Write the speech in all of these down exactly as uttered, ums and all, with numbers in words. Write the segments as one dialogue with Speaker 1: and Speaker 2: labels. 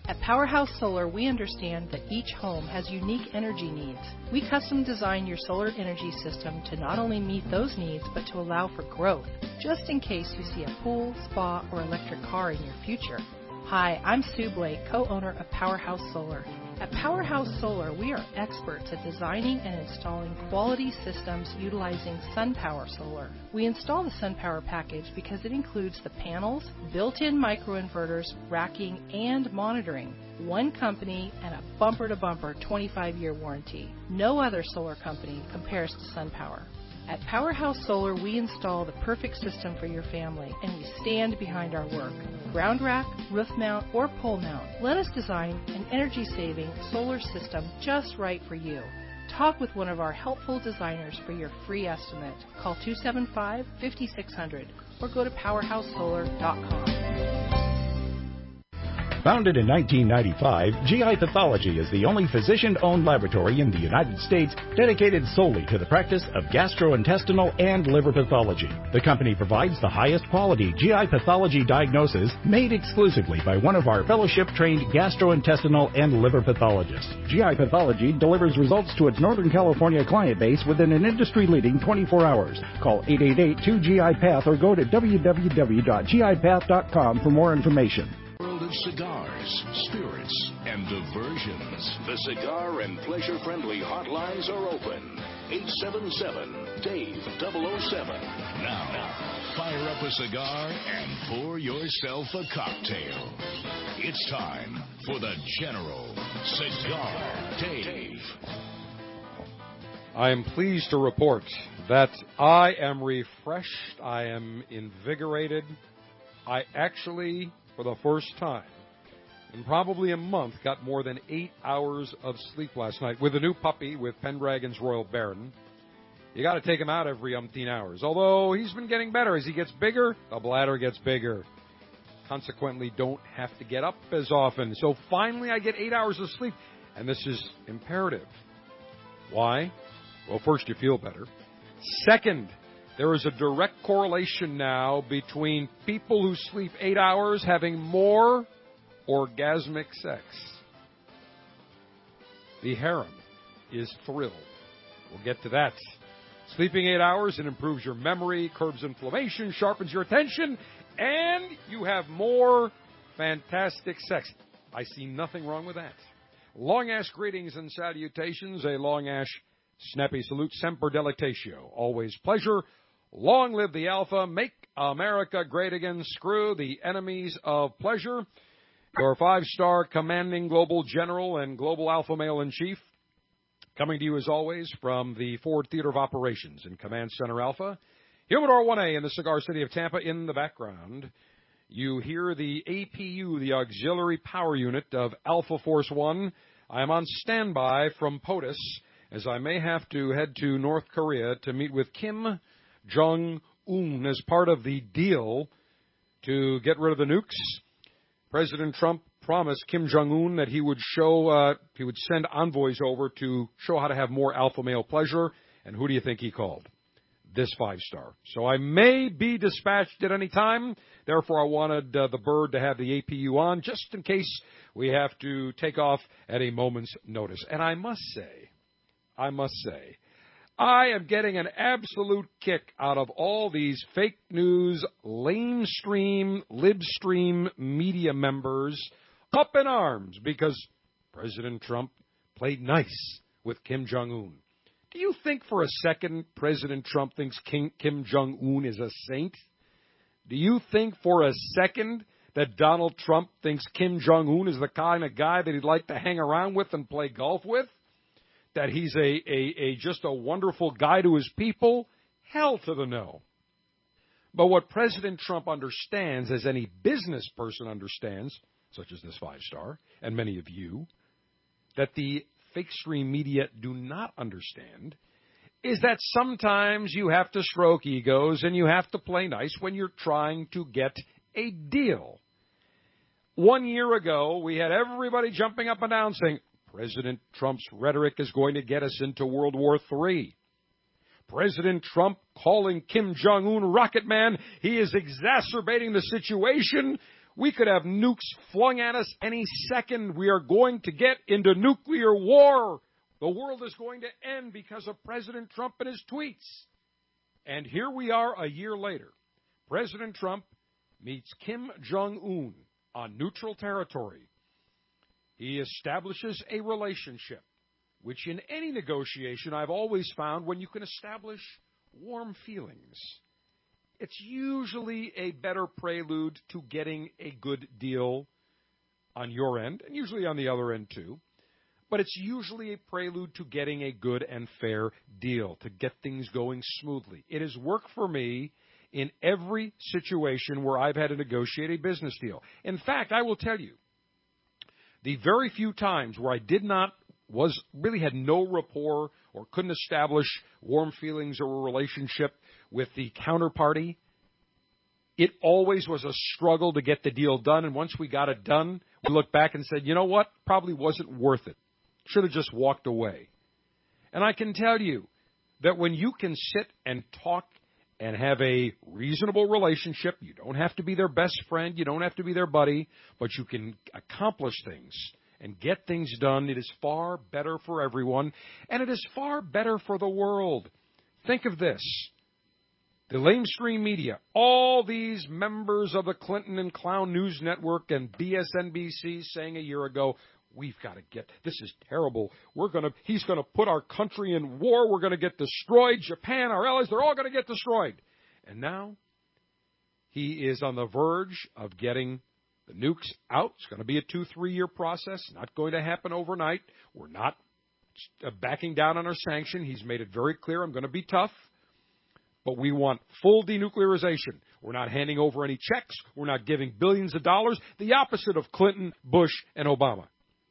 Speaker 1: At Powerhouse Solar, we understand that each home has unique energy needs. We custom design your solar energy system to not only meet those needs, but to allow for growth, just in case you see a pool, spa, or electric car in your future. Hi, I'm Sue Blake, co-owner of Powerhouse Solar. At Powerhouse Solar, we are experts at designing and installing quality systems utilizing SunPower Solar. We install the SunPower package because it includes the panels, built-in microinverters, racking, and monitoring. One company and a bumper-to-bumper twenty-five year warranty. No other solar company compares to SunPower. At Powerhouse Solar, we install the perfect system for your family, and we stand behind our work. Ground rack, roof mount, or pole mount, let us design an energy-saving solar system just right for you. Talk with one of our helpful designers for your free estimate. Call two seven five, five six zero zero or go to powerhouse solar dot com.
Speaker 2: Founded in nineteen ninety-five, G I Pathology is the only physician-owned laboratory in the United States dedicated solely to the practice of gastrointestinal and liver pathology. The company provides the highest quality G I pathology diagnosis made exclusively by one of our fellowship-trained gastrointestinal and liver pathologists. G I Pathology delivers results to its Northern California client base within an industry-leading twenty-four hours. Call eight eight eight, two G I Path or go to w w w dot g i path dot com for more information.
Speaker 3: Cigars, spirits, and diversions. The Cigar and Pleasure Friendly hotlines are open. eight seven seven, Dave double oh seven. Now, now, fire up a cigar and pour yourself a cocktail. It's time for the General Cigar Dave.
Speaker 4: I am pleased to report that I am refreshed. I am invigorated. I actually, for the first time in probably a month, got more than eight hours of sleep last night. With a new puppy, with Pendragon's Royal Baron, you got to take him out every umpteen hours. Although he's been getting better. As he gets bigger, the bladder gets bigger. Consequently, don't have to get up as often. So finally, I get eight hours of sleep, and this is imperative. Why? Well, first, you feel better. Second, there is a direct correlation now between people who sleep eight hours having more orgasmic sex. The harem is thrilled. We'll get to that. Sleeping eight hours, it improves your memory, curbs inflammation, sharpens your attention, and you have more fantastic sex. I see nothing wrong with that. Long Ash greetings and salutations. A Long Ash snappy salute. Semper delectatio. Always pleasure. Long live the Alpha. Make America great again. Screw the enemies of pleasure. Your five-star commanding global general and global alpha male-in-chief, coming to you as always from the Ford Theater of Operations in Command Center Alpha. Humidor one A in the Cigar City of Tampa. In the background, you hear the A P U, the Auxiliary Power Unit of Alpha Force One. I am on standby from POTUS, as I may have to head to North Korea to meet with Kim Jong-un as part of the deal to get rid of the nukes. President Trump promised Kim Jong-un that he would show, uh, he would send envoys over to show how to have more alpha male pleasure. And who do you think he called? This five-star. So I may be dispatched at any time. Therefore, I wanted uh, the bird to have the A P U on just in case we have to take off at a moment's notice. And I must say, I must say, I am getting an absolute kick out of all these fake news, lamestream, libstream media members up in arms because President Trump played nice with Kim Jong-un. Do you think for a second President Trump thinks Kim, Kim Jong-un is a saint? Do you think for a second that Donald Trump thinks Kim Jong-un is the kind of guy that he'd like to hang around with and play golf with? That he's a, a, a just a wonderful guy to his people? Hell to the no. But what President Trump understands, as any business person understands, such as this five-star, and many of you, that the fake stream media do not understand, is that sometimes you have to stroke egos and you have to play nice when you're trying to get a deal. One year ago, we had everybody jumping up and down saying, President Trump's rhetoric is going to get us into World War Three. President Trump calling Kim Jong-un Rocket Man, he is exacerbating the situation. We could have nukes flung at us any second. We are going to get into nuclear war. The world is going to end because of President Trump and his tweets. And here we are a year later. President Trump meets Kim Jong-un on neutral territory. He establishes a relationship, which in any negotiation I've always found when you can establish warm feelings, it's usually a better prelude to getting a good deal on your end, and usually on the other end too. But it's usually a prelude to getting a good and fair deal, to get things going smoothly. It has worked for me in every situation where I've had to negotiate a business deal. In fact, I will tell you, the very few times where I did not, was really had no rapport or couldn't establish warm feelings or a relationship with the counterparty, it always was a struggle to get the deal done. And once we got it done, we looked back and said, you know what? Probably wasn't worth it. Should have just walked away. And I can tell you that when you can sit and talk and have a reasonable relationship, you don't have to be their best friend, you don't have to be their buddy, but you can accomplish things and get things done, it is far better for everyone, and it is far better for the world. Think of this. The lamestream media, all these members of the Clinton and Clown News Network and B S N B C saying a year ago, we've got to get, this is terrible. We're going to, he's going to put our country in war. We're going to get destroyed. Japan, our allies, they're all going to get destroyed. And now he is on the verge of getting the nukes out. It's going to be a two, three-year process. Not going to happen overnight. We're not backing down on our sanction. He's made it very clear, I'm going to be tough. But we want full denuclearization. We're not handing over any checks. We're not giving billions of dollars. The opposite of Clinton, Bush, and Obama.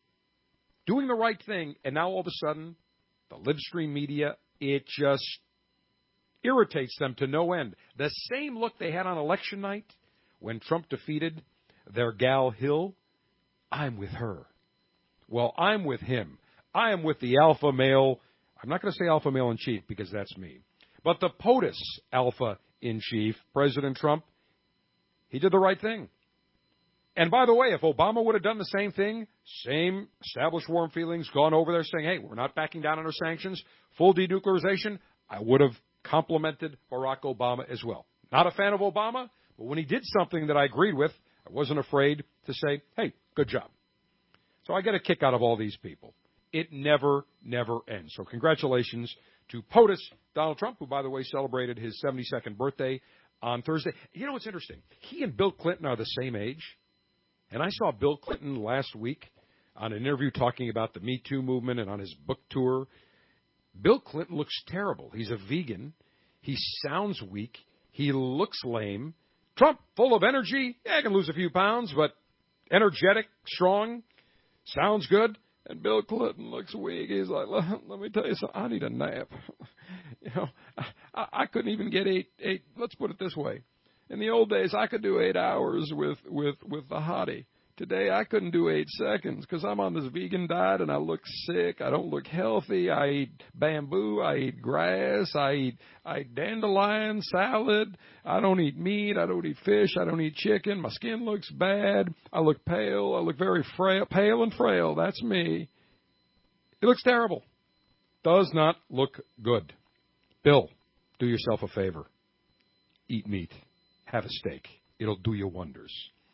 Speaker 4: Doing the right thing, and now all of a sudden, the libstream media, it just irritates them to no end. The same look they had on election night when Trump defeated their gal Hill, I'm with her. Well, I'm with him. I am with the alpha male. I'm not going to say alpha male in chief because that's me. But the POTUS alpha in chief, President Trump, he did the right thing. And by the way, if Obama would have done the same thing, same established warm feelings, gone over there saying, hey, we're not backing down on our sanctions, full denuclearization, I would have complimented Barack Obama as well. Not a fan of Obama, but when he did something that I agreed with, I wasn't afraid to say, hey, good job. So I get a kick out of all these people. It never, never ends. So congratulations to POTUS Donald Trump, who, by the way, celebrated his seventy-second birthday on Thursday. You know what's interesting? He and Bill Clinton are the same age. And I saw Bill Clinton last week on an interview talking about the Me Too movement and on his book tour. Bill Clinton looks terrible. He's a vegan. He sounds weak. He looks lame. Trump, full of energy. Yeah, I can lose a few pounds, but energetic, strong, sounds good. And Bill Clinton looks weak. He's like, let, let me tell you something. I need a nap. you know, I, I couldn't even get eight, eight. Let's put it this way. In the old days, I could do eight hours with, with, with the hottie. Today, I couldn't do eight seconds because I'm on this vegan diet and I look sick. I don't look healthy. I eat bamboo. I eat grass. I eat, I eat dandelion salad. I don't eat meat. I don't eat fish. I don't eat chicken. My skin looks bad. I look pale. I look very frail, pale and frail. That's me. It looks terrible. Does not look good. Bill, do yourself a favor. Eat meat. Have a steak. It'll do you wonders.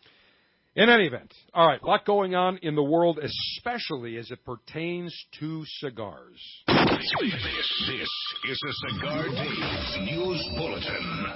Speaker 4: In any event, all right, a lot going on in the world, especially as it pertains to cigars.
Speaker 3: This, this is a Cigar Dave's News Bulletin.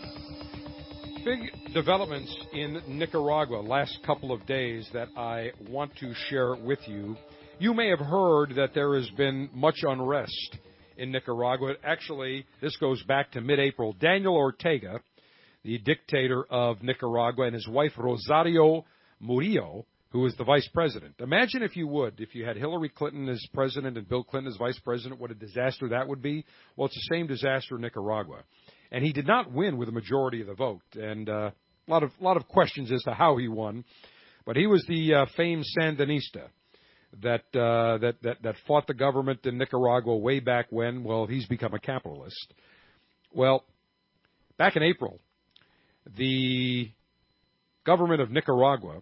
Speaker 4: Big developments in Nicaragua last couple of days that I want to share with you. You may have heard that there has been much unrest in Nicaragua. Actually, this goes back to mid-April. Daniel Ortega, the dictator of Nicaragua, and his wife Rosario Murillo, who was the vice president. Imagine, if you would, if you had Hillary Clinton as president and Bill Clinton as vice president, what a disaster that would be. Well, it's the same disaster in Nicaragua. And he did not win with a majority of the vote. And uh, a lot of a lot of questions as to how he won. But he was the uh, famed Sandinista that, uh, that that that fought the government in Nicaragua way back when. Well, he's become a capitalist. Well, back in April, the government of Nicaragua,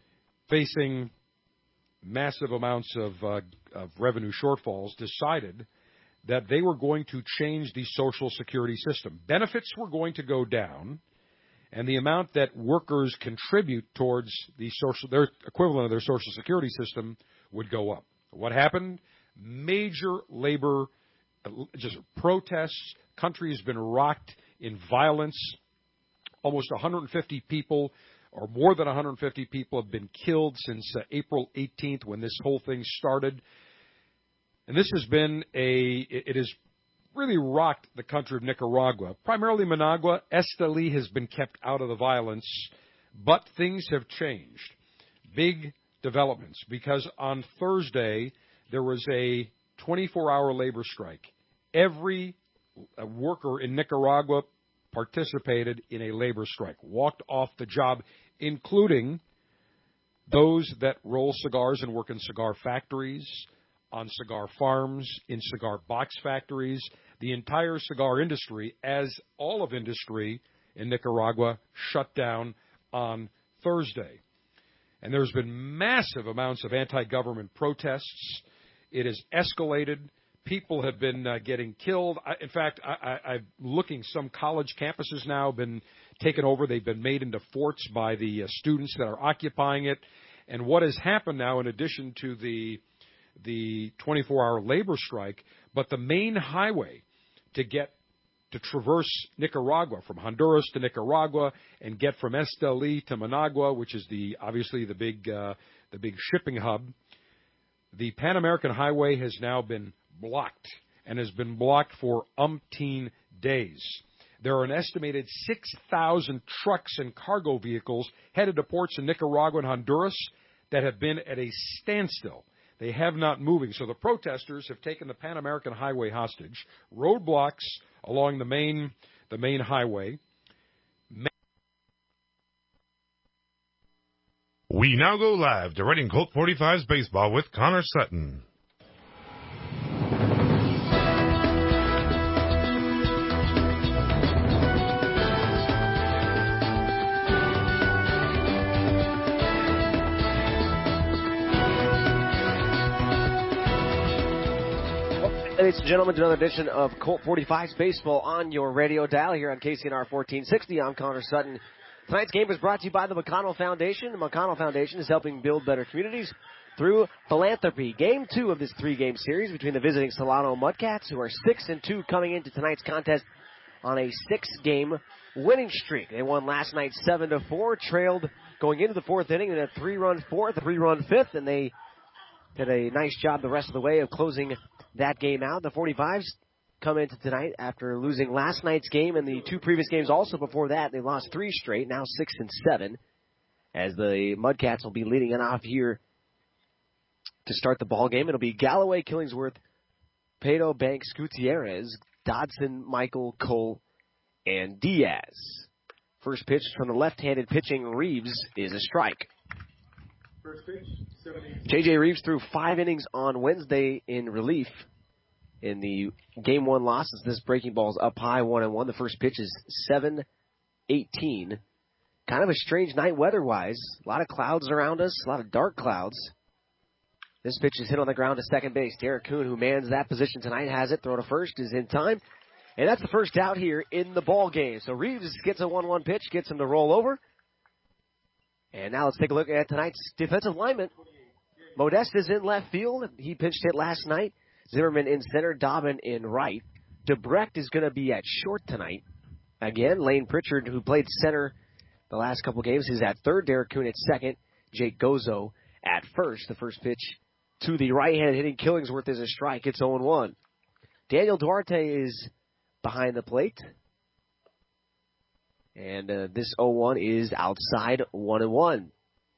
Speaker 4: facing massive amounts of, uh, of revenue shortfalls, decided that they were going to change the Social Security system. Benefits were going to go down, and the amount that workers contribute towards the social, their equivalent of their Social Security system would go up. What happened? Major labor, just protests. Country has been rocked in violence. Almost one hundred fifty people, or more than one hundred fifty people, have been killed since uh, April eighteenth when this whole thing started. And this has been a, it has really rocked the country of Nicaragua. Primarily Managua. Esteli has been kept out of the violence, but things have changed. Big developments, because on Thursday there was a twenty-four hour labor strike. Every worker in Nicaragua participated in a labor strike, walked off the job, including those that roll cigars and work in cigar factories, on cigar farms, in cigar box factories. The entire cigar industry, as all of industry in Nicaragua, shut down on Thursday. And there's been massive amounts of anti-government protests. It has escalated. People have been uh, getting killed. I, in fact, I, I, I'm looking, some college campuses now have been taken over. They've been made into forts by the uh, students that are occupying it. And what has happened now, in addition to the the twenty-four hour labor strike, but the main highway to get to traverse Nicaragua, from Honduras to Nicaragua, and get from Esteli to Managua, which is the obviously the big uh, the big shipping hub. The Pan American Highway has now been blocked, and has been blocked for umpteen days. There are an estimated six thousand trucks and cargo vehicles headed to ports in Nicaragua and Honduras that have been at a standstill. They have not moving. So the protesters have taken the Pan American Highway hostage, roadblocks along the main the main highway.
Speaker 5: We now go live to Reading Colt forty-fives baseball with Connor Sutton.
Speaker 6: Ladies and gentlemen, to another edition of Colt forty-fives baseball on your radio dial here on K C N R fourteen sixty. I'm Connor Sutton. Tonight's game is brought to you by the McConnell Foundation. The McConnell Foundation is helping build better communities through philanthropy. Game two of this three-game series between the visiting Solano Mudcats, who are six and two coming into tonight's contest on a six-game winning streak. They won last night seven to four, trailed going into the fourth inning in a three-run fourth, a three-run fifth, and they did a nice job the rest of the way of closing that game out. The forty-fives come into tonight after losing last night's game and the two previous games also before that. They lost three straight, now six and seven, as the Mudcats will be leading it off here to start the ball game. It'll be Galloway, Killingsworth, Pato, Banks, Gutierrez, Dodson, Michael, Cole, and Diaz. First pitch from the left-handed pitching Reeves is a strike.
Speaker 7: First pitch,
Speaker 6: J J. Reeves threw five innings on Wednesday in relief in the game one losses. This breaking ball is up high, one and one. The first pitch is seven eighteen. Kind of a strange night weather-wise. A lot of clouds around us, a lot of dark clouds. This pitch is hit on the ground to second base. Derek Kuhn, who mans that position tonight, has it. Throw to first is in time. And that's the first out here in the ball game. So Reeves gets a one one pitch, gets him to roll over. And now let's take a look at tonight's defensive lineman. Modest is in left field. He pitched hit last night. Zimmerman in center, Dobbin in right. DeBrecht is going to be at short tonight. Again, Lane Pritchard, who played center the last couple games, is at third. Derek Kuhn at second. Jake Gozo at first. The first pitch to the right-handed hitting Killingsworth is a strike. It's oh one. Daniel Duarte is behind the plate. And uh, this oh one is outside, one and one.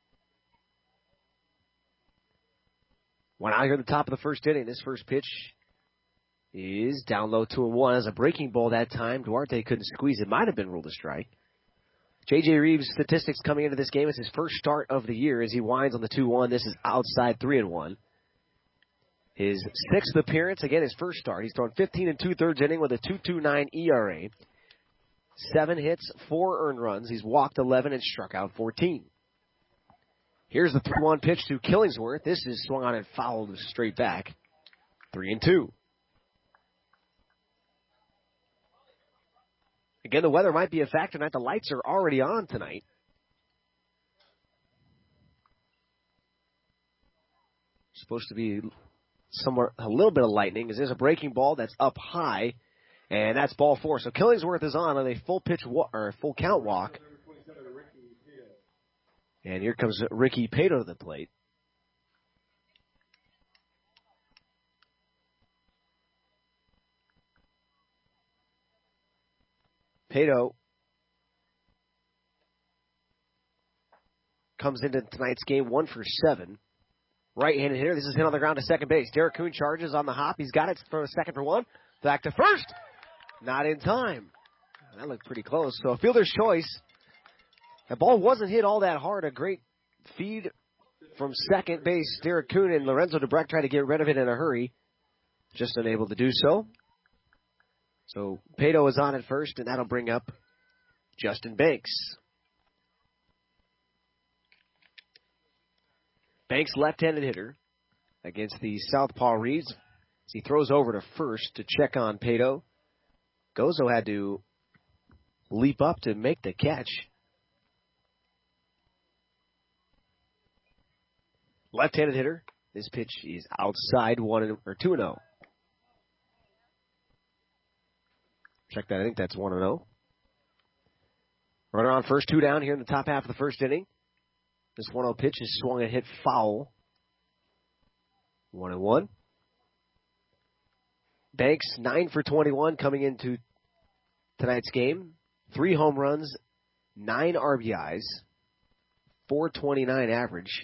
Speaker 6: One out here at the top of the first inning. This first pitch is down low, two and one. As a breaking ball that time, Duarte couldn't squeeze it. Might have been ruled a strike. J J. Reeves' statistics coming into this game. It's his first start of the year as he winds on the two one. This is outside, three and one. His sixth appearance, again, his first start. He's thrown fifteen and two-thirds inning with a two point two nine E R A. Seven hits, four earned runs. He's walked eleven and struck out fourteen. Here's the three one pitch to Killingsworth. This is swung on and fouled straight back. Three and two. Again, the weather might be a factor tonight. The lights are already on tonight. Supposed to be somewhere a little bit of lightning, as there's a breaking ball that's up high, and that's ball four. So Killingsworth is on on a full pitch wa- or full count walk. And here comes Ricky Pato to the plate. Pato comes into tonight's game one for seven. Right-handed hitter. This is hit on the ground to second base. Derek Kuhn charges on the hop. He's got it for a second for one. Back to first. Not in time. That looked pretty close. So a fielder's choice. The ball wasn't hit all that hard. A great feed from second base. Derek Kuhn and Lorenzo DeBreck tried to get rid of it in a hurry. Just unable to do so. So Pato is on at first, and that'll bring up Justin Banks. Banks, left-handed hitter against the Southpaw Reeds. As he throws over to first to check on Pato. Gozo had to leap up to make the catch. Left-handed hitter. This pitch is outside one and, or two and zero. Check that. I think that's one and zero. Runner on first, two down here in the top half of the first inning. This one oh pitch is swung and hit foul. One and one. Banks, nine for twenty-one coming into tonight's game. Three home runs, nine R B Is, four twenty-nine average.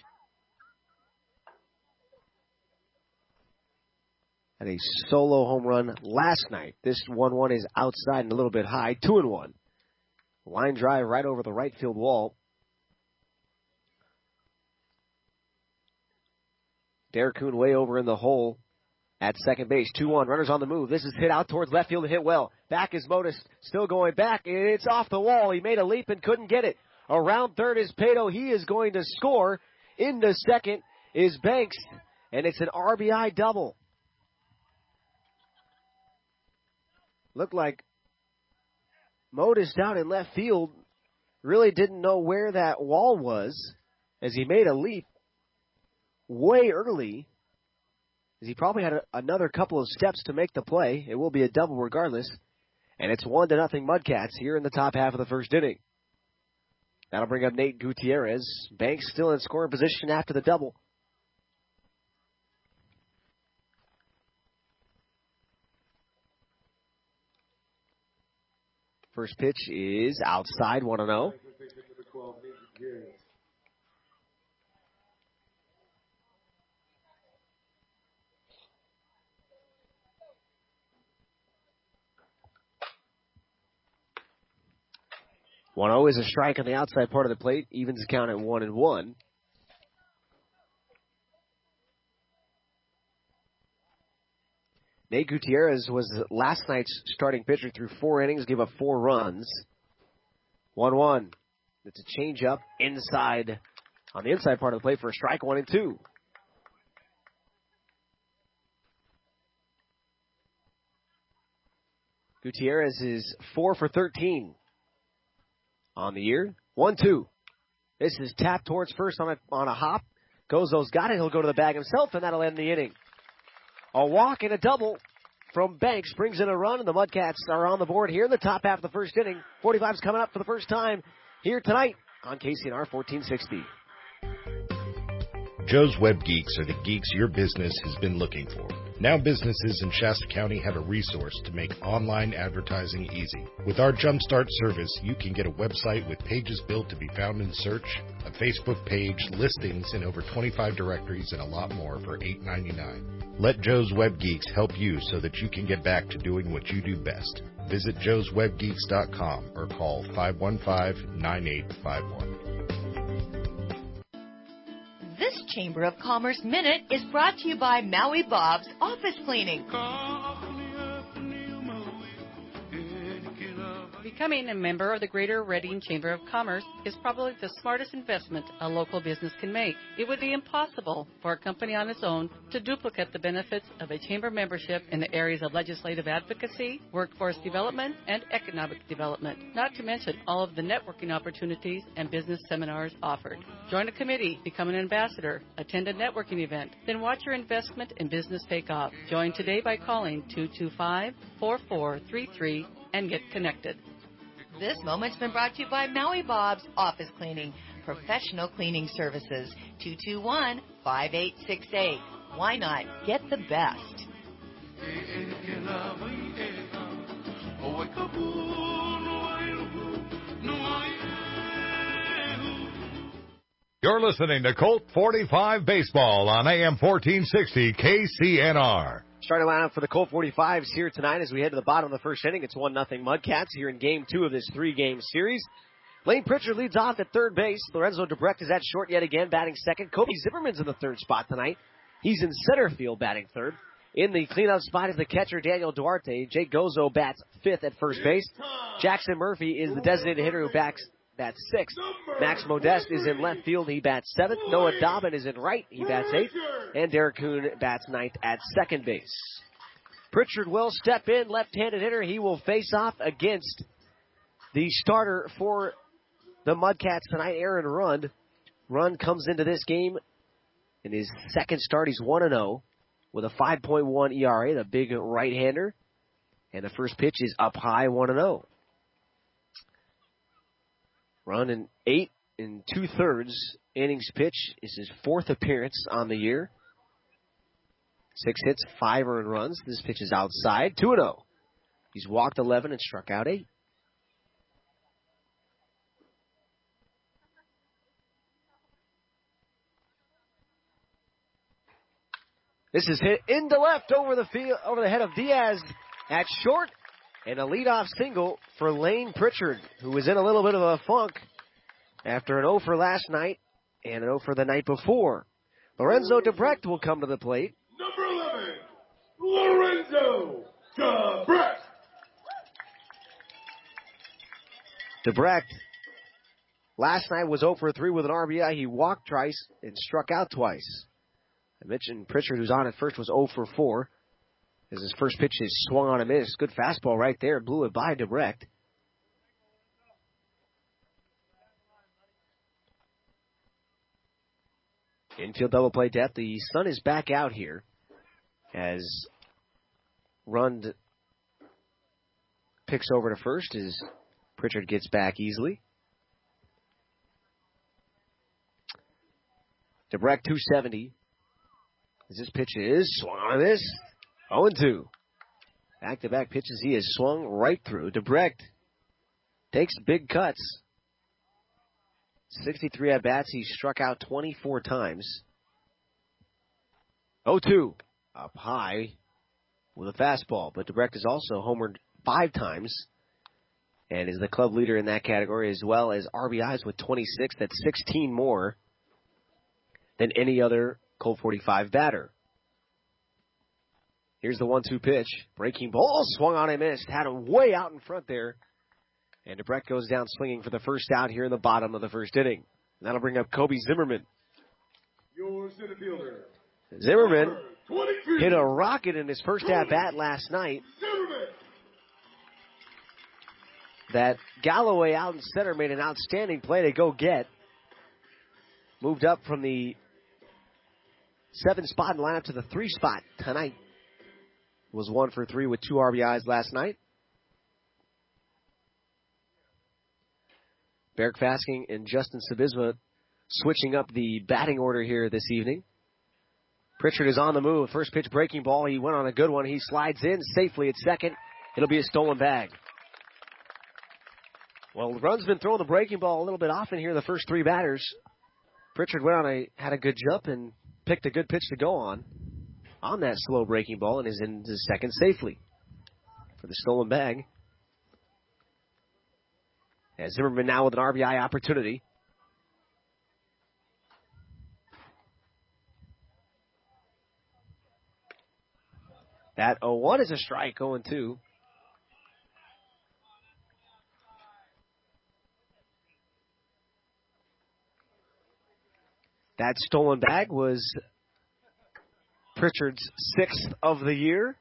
Speaker 6: Had a solo home run last night. This one one is outside and a little bit high. Two and one. Line drive right over the right field wall. Derek Kuhn way over in the hole at second base. two one. Runners on the move. This is hit out towards left field and hit well. Back is Modis. Still going back. It's off the wall. He made a leap and couldn't get it. Around third is Pato. He is going to score. Into second is Banks. And it's an R B I double. Looked like Modis down in left field really didn't know where that wall was as he made a leap way early, as he probably had a, another couple of steps to make the play. It will be a double regardless. And it's one to nothing Mudcats here in the top half of the first inning. That'll bring up Nate Gutierrez. Banks still in scoring position after the double. First pitch is outside, one and oh. one oh is a strike on the outside part of the plate. Evens the count at one and one. Nate Gutierrez was last night's starting pitcher through four innings, gave up four runs. one one. It's a changeup inside, on the inside part of the plate for a strike, one and two. Gutierrez is four for thirteen on the year. one two. This is tapped towards first on a, on a hop. Gozo's got it. He'll go to the bag himself, and that'll end the inning. A walk and a double from Banks brings in a run, and the Mudcats are on the board here in the top half of the first inning. forty-five's coming up for the first time here tonight on K C N R fourteen sixty.
Speaker 8: Joe's Web Geeks are the geeks your business has been looking for. Now businesses in Shasta County have a resource to make online advertising easy. With our Jumpstart service, you can get a website with pages built to be found in search, a Facebook page, listings in over twenty-five directories, and a lot more for eight ninety-nine. Let Joe's Web Geeks help you so that you can get back to doing what you do best. Visit joes web geeks dot com or call five one five, nine eight five one.
Speaker 9: This Chamber of Commerce Minute is brought to you by Maui Bob's Office Cleaning.
Speaker 10: Becoming a member of the Greater Reading Chamber of Commerce is probably the smartest investment a local business can make. It would be impossible for a company on its own to duplicate the benefits of a chamber membership in the areas of legislative advocacy, workforce development, and economic development, not to mention all of the networking opportunities and business seminars offered. Join a committee, become an ambassador, attend a networking event, then watch your investment in business take off. Join today by calling two two five, four four three three and get connected.
Speaker 9: This moment's been brought to you by Maui Bob's Office Cleaning, professional cleaning services. two two one, five eight six eight. Why not get the best?
Speaker 11: You're listening to Colt forty-five Baseball on A M fourteen sixty K C N R.
Speaker 6: Starting lineup for the Colt forty-fives here tonight as we head to the bottom of the first inning. It's one nothing Mudcats here in game two of this three-game series. Lane Pritchard leads off at third base. Lorenzo Debrecht is at short yet again, batting second. Kobe Zimmerman's in the third spot tonight. He's in center field, batting third. In the cleanup spot is the catcher, Daniel Duarte. Jake Gozo bats fifth at first base. Jackson Murphy is the designated hitter who backs bats sixth. Max Modeste is in left field. He bats seventh. Noah Dobbin is in right. He bats eighth. And Derek Kuhn bats ninth at second base. Pritchard will step in, left-handed hitter. He will face off against the starter for the Mudcats tonight, Aaron Rund. Rund comes into this game in his second start. He's one and oh with a five point one E R A, the big right-hander. And the first pitch is up high, one and oh. Run in eight and two-thirds innings pitch is his fourth appearance on the year. Six hits, five earned runs. This pitch is outside, two and oh. He's walked eleven and struck out eight. This is hit into left over the field, over the head of Diaz at short. And a leadoff single for Lane Pritchard, who was in a little bit of a funk after an oh for last night and an oh for the night before. Lorenzo Debrecht will come to the plate.
Speaker 7: Number eleven, Lorenzo Debrecht.
Speaker 6: Debrecht last night was oh for three with an R B I. He walked twice and struck out twice. I mentioned Pritchard, who's on at first, was oh for four. As his first pitch is swung on a miss. Good fastball right there. Blew it by Debrecht. Infield double play depth. The sun is back out here as Rund picks over to first as Pritchard gets back easily. Debrecht two seventy. As this pitch is swung on a miss. oh and two. Back-to-back pitches he has swung right through. Debrecht takes big cuts. sixty-three at-bats. He struck out twenty-four times. oh two. Up high with a fastball. But Debrecht has also homered five times and is the club leader in that category, as well as R B Is with twenty-six. That's sixteen more than any other Colt forty-five batter. Here's the one two pitch. Breaking ball, swung on and missed. Had him way out in front there. And Debrecht goes down swinging for the first out here in the bottom of the first inning. And that'll bring up Kobe Zimmerman.
Speaker 7: Your center fielder.
Speaker 6: Zimmerman hit a rocket in his first at-bat last night.
Speaker 7: Zimmerman.
Speaker 6: That Galloway out in center made an outstanding play to go get. Moved up from the seven spot and lineup to the three spot tonight. Was one for three with two R B Is last night. Barrick Fasking and Justin Sabizma switching up the batting order here this evening. Pritchard is on the move. First pitch breaking ball. He went on a good one. He slides in safely at second. It'll be a stolen bag. Well, Rund's been throwing the breaking ball a little bit often here, the first three batters. Pritchard went on a, had a good jump and picked a good pitch to go on. On that slow breaking ball and is in the second safely for the stolen bag. As Zimmerman now with an R B I opportunity. That oh one is a strike, oh and two. That stolen bag was Pritchard's sixth of the year.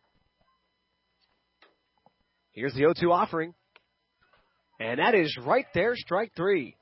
Speaker 6: Here's the oh two offering. And that is right there, strike three.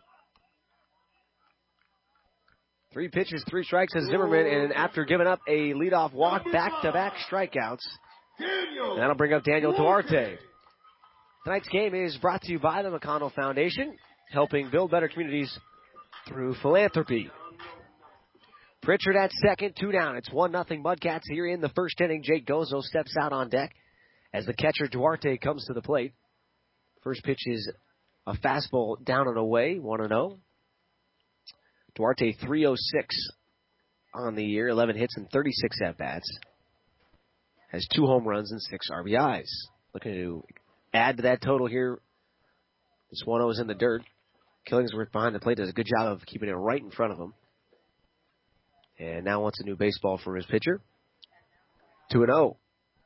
Speaker 6: Three pitches, three strikes as Zimmerman, and after giving up a leadoff walk, back-to-back strikeouts. And that'll bring up Daniel Duarte. Tonight's game is brought to you by the McConnell Foundation, helping build better communities through philanthropy. Pritchard at second, two down. It's one nothing Mudcats here in the first inning. Jake Gozo steps out on deck as the catcher Duarte comes to the plate. First pitch is a fastball down and away, one and oh. Duarte three oh six on the year, eleven hits and thirty-six at-bats. Has two home runs and six R B Is. Looking to add to that total here. This one oh is in the dirt. Killingsworth behind the plate does a good job of keeping it right in front of him. And now wants a new baseball from his pitcher. two and oh.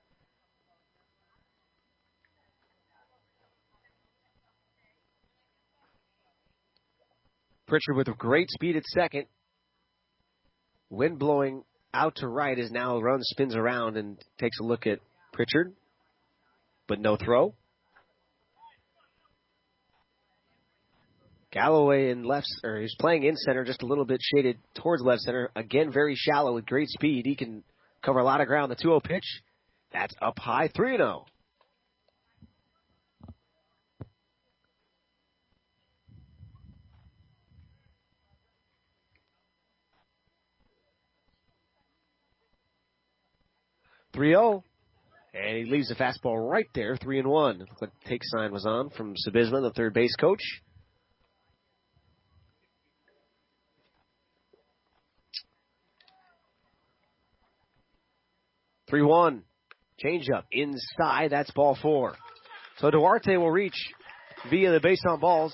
Speaker 6: Pritchard with a great speed at second. Wind blowing out to right as now run spins around and takes a look at Pritchard. But no throw. Galloway in left, or he's playing in center, just a little bit shaded towards left center. Again, very shallow with great speed. He can cover a lot of ground. The two oh pitch, that's up high, three and oh. three oh. And he leaves the fastball right there, three and one. Looks like the take sign was on from Sabisma, the third base coach. three one. Change up inside. That's ball four. So Duarte will reach via the base on balls.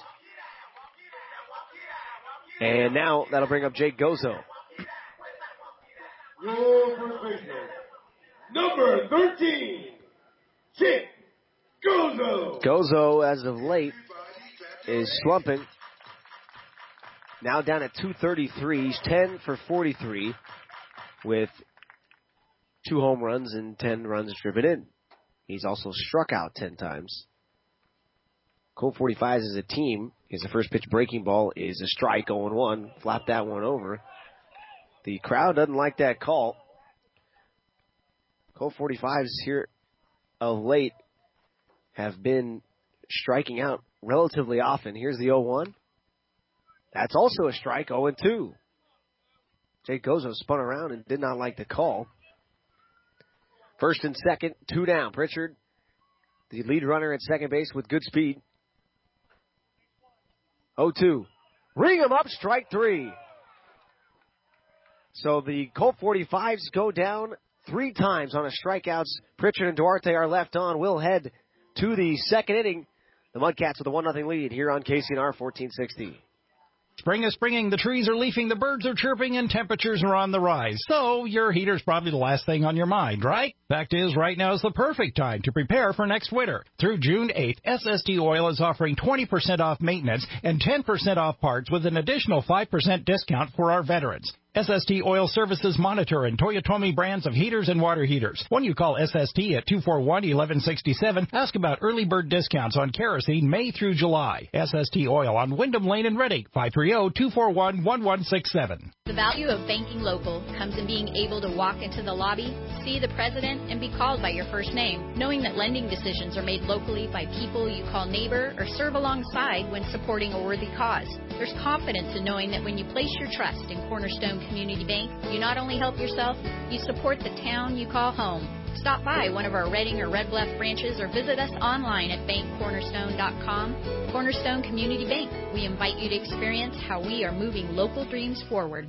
Speaker 6: And now that'll bring up Jake Gozo.
Speaker 7: Your first baseman, number thirteen, Jake Gozo.
Speaker 6: Gozo, as of late, is slumping. Now down at two thirty-three. He's ten for forty-three with two home runs and ten runs driven in. He's also struck out ten times. Colt forty-fives as a team, his first pitch breaking ball is a strike, oh and one. Flap that one over. The crowd doesn't like that call. Colt forty-fives here of late have been striking out relatively often. Here's the oh one. That's also a strike, oh and two. Jake Gozo spun around and did not like the call. First and second, two down. Pritchard, the lead runner at second base with good speed. oh two. Ring him up, strike three. So the Colt forty-fives go down three times on a strikeouts. Pritchard and Duarte are left on. We'll head to the second inning. The Mudcats with a one nothing lead here on K C N R fourteen sixty.
Speaker 2: Spring is springing, the trees are leafing, the birds are chirping, and temperatures are on the rise. So your heater's probably the last thing on your mind, right? Fact is, right now is the perfect time to prepare for next winter. Through June eighth, S S T Oil is offering twenty percent off maintenance and ten percent off parts with an additional five percent discount for our veterans. S S T Oil services Monitor and Toyotomi brands of heaters and water heaters. When you call S S T at two four one, one one six seven, ask about early bird discounts on kerosene May through July. S S T Oil on Wyndham Lane in Reading, five three zero, two four one, one one six seven.
Speaker 12: The value of banking local comes in being able to walk into the lobby, see the president, and be called by your first name, knowing that lending decisions are made locally by people you call neighbor or serve alongside when supporting a worthy cause. There's confidence in knowing that when you place your trust in Cornerstone Community Bank, you not only help yourself, you support the town you call home. Stop by one of our Reading or Red Bluff branches or visit us online at bank cornerstone dot com. Cornerstone Community Bank. We invite you to experience how we are moving local dreams forward.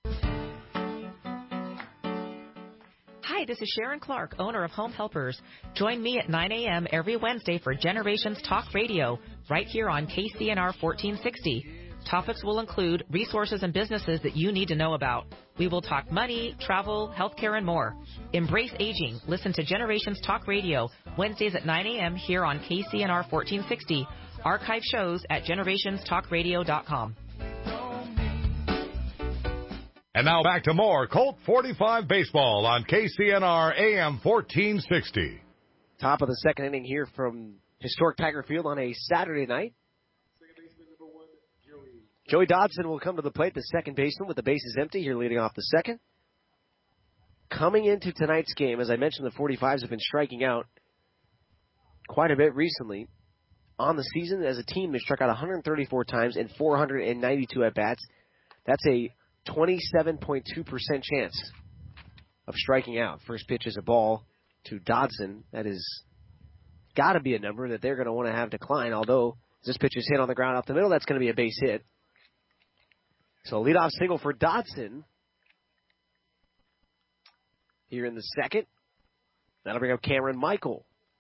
Speaker 13: Hi, this is Sharon Clark, owner of Home Helpers. Join me at nine a.m. every Wednesday for Generations Talk Radio, right here on K C N R fourteen sixty. Topics will include resources and businesses that you need to know about. We will talk money, travel, healthcare, and more. Embrace aging. Listen to Generations Talk Radio, Wednesdays at nine a.m. here on K C N R fourteen sixty. Archive shows at generations talk radio dot com.
Speaker 11: And now back to more Colt forty-five baseball on K C N R A M fourteen sixty.
Speaker 6: Top of the second inning here from historic Tiger Field on a Saturday night. Joey Dodson will come to the plate, the second baseman, with the bases empty here leading off the second. Coming into tonight's game, as I mentioned, the forty-fives have been striking out quite a bit recently. On the season, as a team, they struck out one hundred thirty-four times in four hundred ninety-two at-bats. That's a twenty-seven point two percent chance of striking out. First pitch is a ball to Dodson. That is got to be a number that they're going to want to have decline, although this pitch is hit on the ground up the middle. That's going to be a base hit. So leadoff single for Dodson here in the second. That'll bring up Cameron Michael.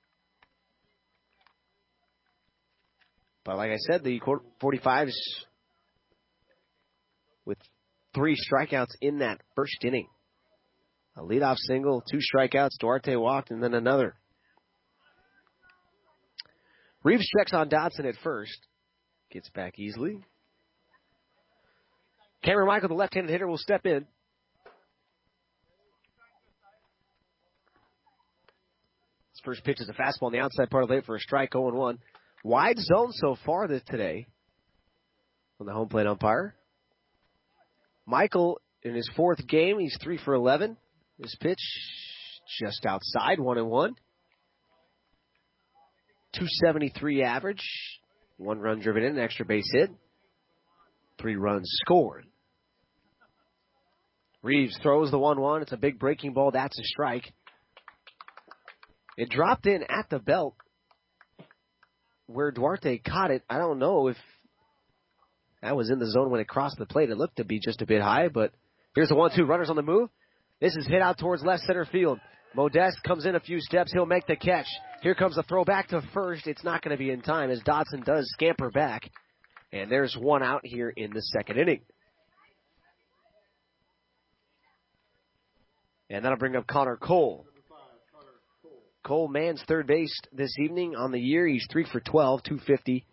Speaker 6: But like I said, the forty-fives with three strikeouts in that first inning. A leadoff single, two strikeouts, Duarte walked, and then another. Reeves checks on Dodson at first. Gets back easily. Cameron Michael, the left-handed hitter, will step in. His first pitch is a fastball on the outside part of the plate for a strike, oh and one. Wide zone so far this today from the home plate umpire. Michael, in his fourth game, he's three for eleven. This pitch just outside, one and one. two seventy-three average. One run driven in, an extra base hit. Three runs scored. Reeves throws the one one. It's a big breaking ball. That's a strike. It dropped in at the belt where Duarte caught it. I don't know if that was in the zone when it crossed the plate. It looked to be just a bit high, but here's the one two. Runners on the move. This is hit out towards left center field. Modeste comes in a few steps. He'll make the catch. Here comes the throw back to first. It's not going to be in time as Dodson does scamper back. And there's one out here in the second inning. And that'll bring up Connor Cole. Cole mans third base this evening. On the year, he's three for twelve, two fifty.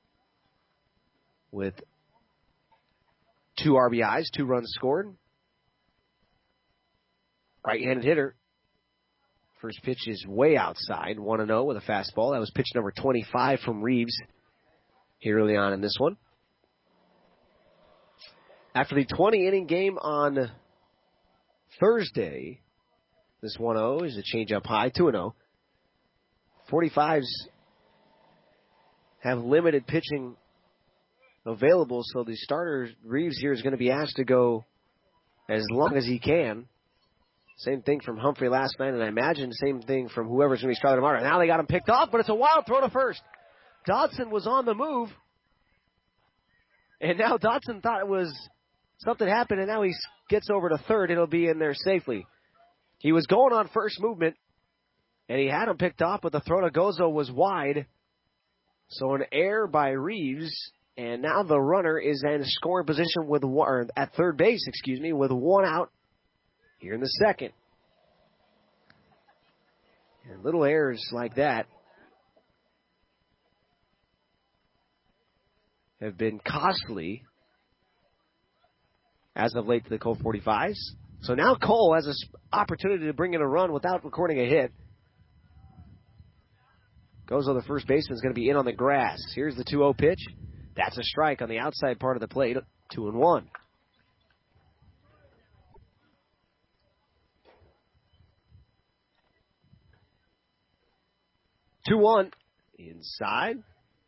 Speaker 6: With two R B Is, two runs scored. Right-handed hitter. First pitch is way outside, one and oh with a fastball. That was pitch number twenty-five from Reeves here early on in this one. After the twenty-inning game on Thursday, this one oh is a change-up high, two and oh. forty-fives have limited pitching available, so the starter, Reeves, here is going to be asked to go as long as he can. Same thing from Humphrey last night, and I imagine same thing from whoever's going to be starting tomorrow. Now they got him picked off, but it's a wild throw to first. Dodson was on the move, and now Dodson thought it was something happened, and now he gets over to third. It'll be in there safely. He was going on first movement, and he had him picked off, but the throw to Gozo was wide. So an error by Reeves, and now the runner is in scoring position with one, or at third base, excuse me, with one out here in the second. And little errors like that have been costly as of late to the Colt forty-fives. So now Cole has an opportunity to bring in a run without recording a hit. Goes on the first baseman, is going to be in on the grass. Here's the two oh pitch. That's a strike on the outside part of the plate, two and one. two one. Inside.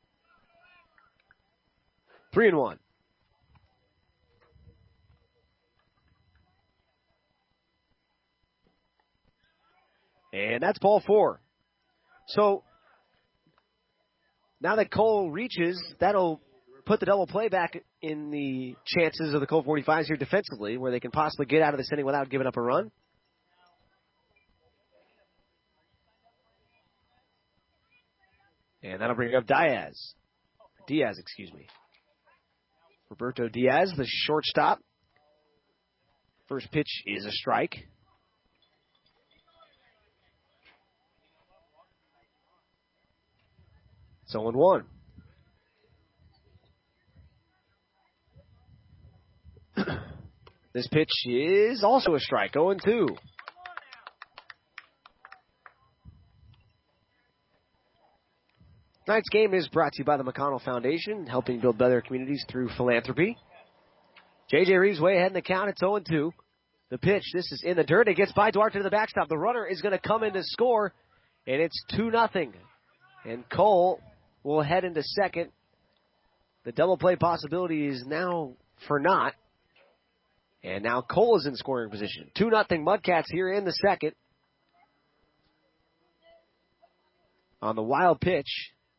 Speaker 6: three and one. And that's ball four. So now that Cole reaches, that'll put the double play back in the chances of the Colt forty-fives here defensively, where they can possibly get out of this inning without giving up a run. And that'll bring up Diaz. Diaz, excuse me. Roberto Diaz, the shortstop. First pitch is a strike. It's oh and one. This pitch is also a strike, oh and two. Tonight's game is brought to you by the McConnell Foundation, helping build better communities through philanthropy. J J Reeves way ahead in the count. It's oh and two. The pitch, this is in the dirt. It gets by Duarte to the backstop. The runner is going to come in to score, and it's two nothing. And Cole will head into second. The double play possibility is now for naught. And now Cole is in scoring position. two nothing Mudcats here in the second. On the wild pitch.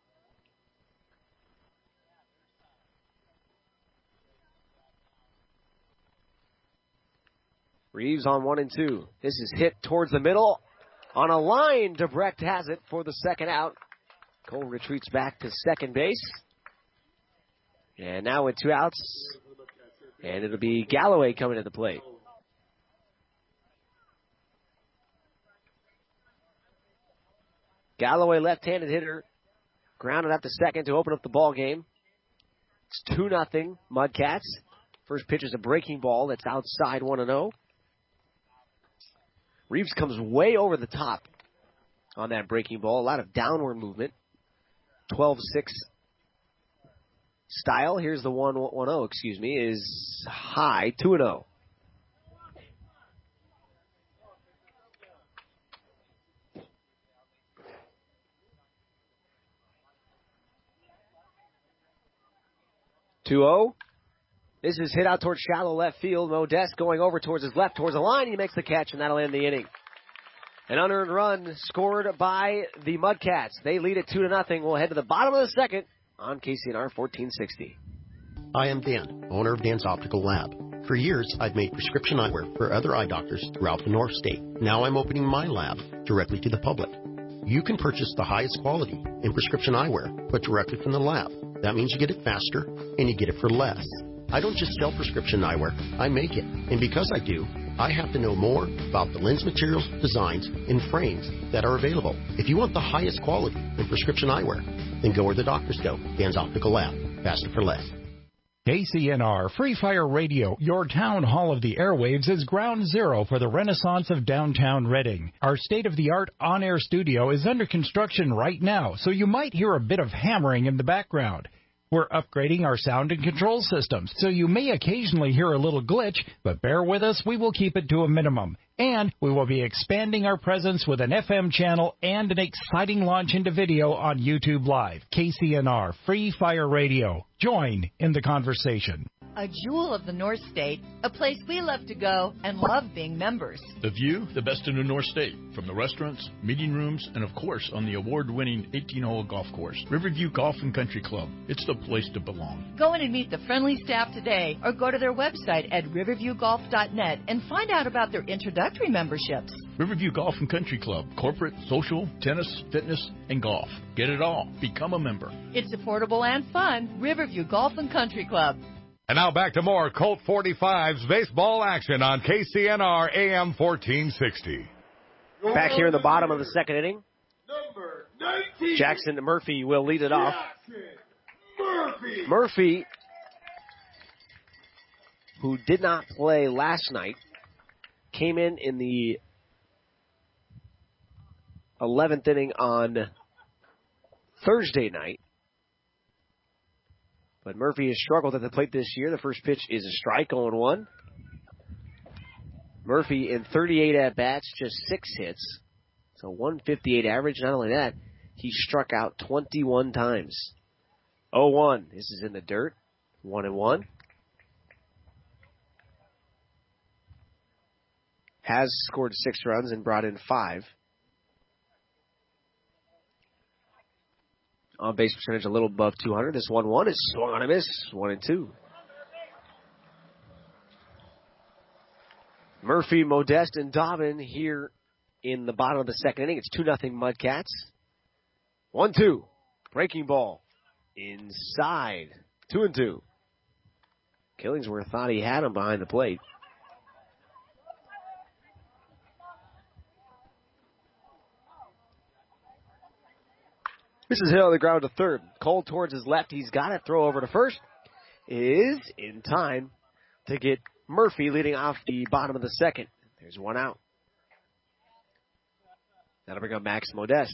Speaker 6: Reeves on one and two. This is hit towards the middle. On a line, DeBrecht has it for the second out. Cole retreats back to second base. And now with two outs. And it'll be Galloway coming to the plate. Galloway, left-handed hitter, grounded out to second to open up the ball game. It's two nothing Mudcats. First pitch is a breaking ball that's outside one and oh. Reeves comes way over the top on that breaking ball. A lot of downward movement. twelve six style. Here's the one one oh, excuse me, is high, two and oh. two oh. This is hit out towards shallow left field. Modeste going over towards his left, towards the line. He makes the catch, and that'll end the inning. An unearned run scored by the Mudcats. They lead it two to nothing. We'll head to the bottom of the second on K C N R fourteen sixty.
Speaker 14: I am Dan, owner of Dan's Optical Lab. For years, I've made prescription eyewear for other eye doctors throughout the North State. Now I'm opening my lab directly to the public. You can purchase the highest quality in prescription eyewear, but directly from the lab. That means you get it faster, and you get it for less. I don't just sell prescription eyewear, I make it. And because I do, I have to know more about the lens materials, designs, and frames that are available. If you want the highest quality in prescription eyewear, then go where the doctors go. Dan's Optical Lab. Faster for less.
Speaker 2: K C N R Free Fire Radio, your town hall of the airwaves, is ground zero for the renaissance of downtown Reading. Our state-of-the-art on-air studio is under construction right now, so you might hear a bit of hammering in the background. We're upgrading our sound and control systems, so you may occasionally hear a little glitch, but bear with us, we will keep it to a minimum. And we will be expanding our presence with an F M channel and an exciting launch into video on YouTube Live. K C N R Free Fire Radio. Join in the conversation.
Speaker 9: A jewel of the North State, a place we love to go and love being members.
Speaker 15: The view, the best in the North State, from the restaurants, meeting rooms, and of course on the award-winning eighteen-hole golf course, Riverview Golf and Country Club. It's the place to belong.
Speaker 9: Go in and meet the friendly staff today, or go to their website at riverview golf dot net and find out about their introductory memberships.
Speaker 15: Riverview Golf and Country Club, corporate, social, tennis, fitness, and golf. Get it all. Become a member.
Speaker 9: It's affordable and fun. Riverview Golf and Country Club.
Speaker 11: And now back to more Colt forty-fives baseball action on K C N R A M fourteen sixty.
Speaker 6: Back here in the bottom of the second inning.
Speaker 7: Number nineteen.
Speaker 6: Jackson Murphy will lead it off.
Speaker 7: Murphy.
Speaker 6: Murphy, who did not play last night, came in in the eleventh inning on Thursday night. But Murphy has struggled at the plate this year. The first pitch is a strike, oh and one. Murphy in thirty-eight at-bats, just six hits. So one fifty-eight average. Not only that, he struck out twenty-one times. oh one. This is in the dirt. one and one. Has scored six runs and brought in five. On base percentage a little above two hundred. This one one is swung on a miss. One and two. Murphy, Modeste, and Dobbin here in the bottom of the second inning. It's two nothing Mudcats. one two. Breaking ball. Inside. two and two. Killingsworth thought he had him behind the plate. This is hit on the ground to third. Cole towards his left. He's got it. Throw over to first. Is in time to get Murphy leading off the bottom of the second. There's one out. That'll bring up Max Modeste.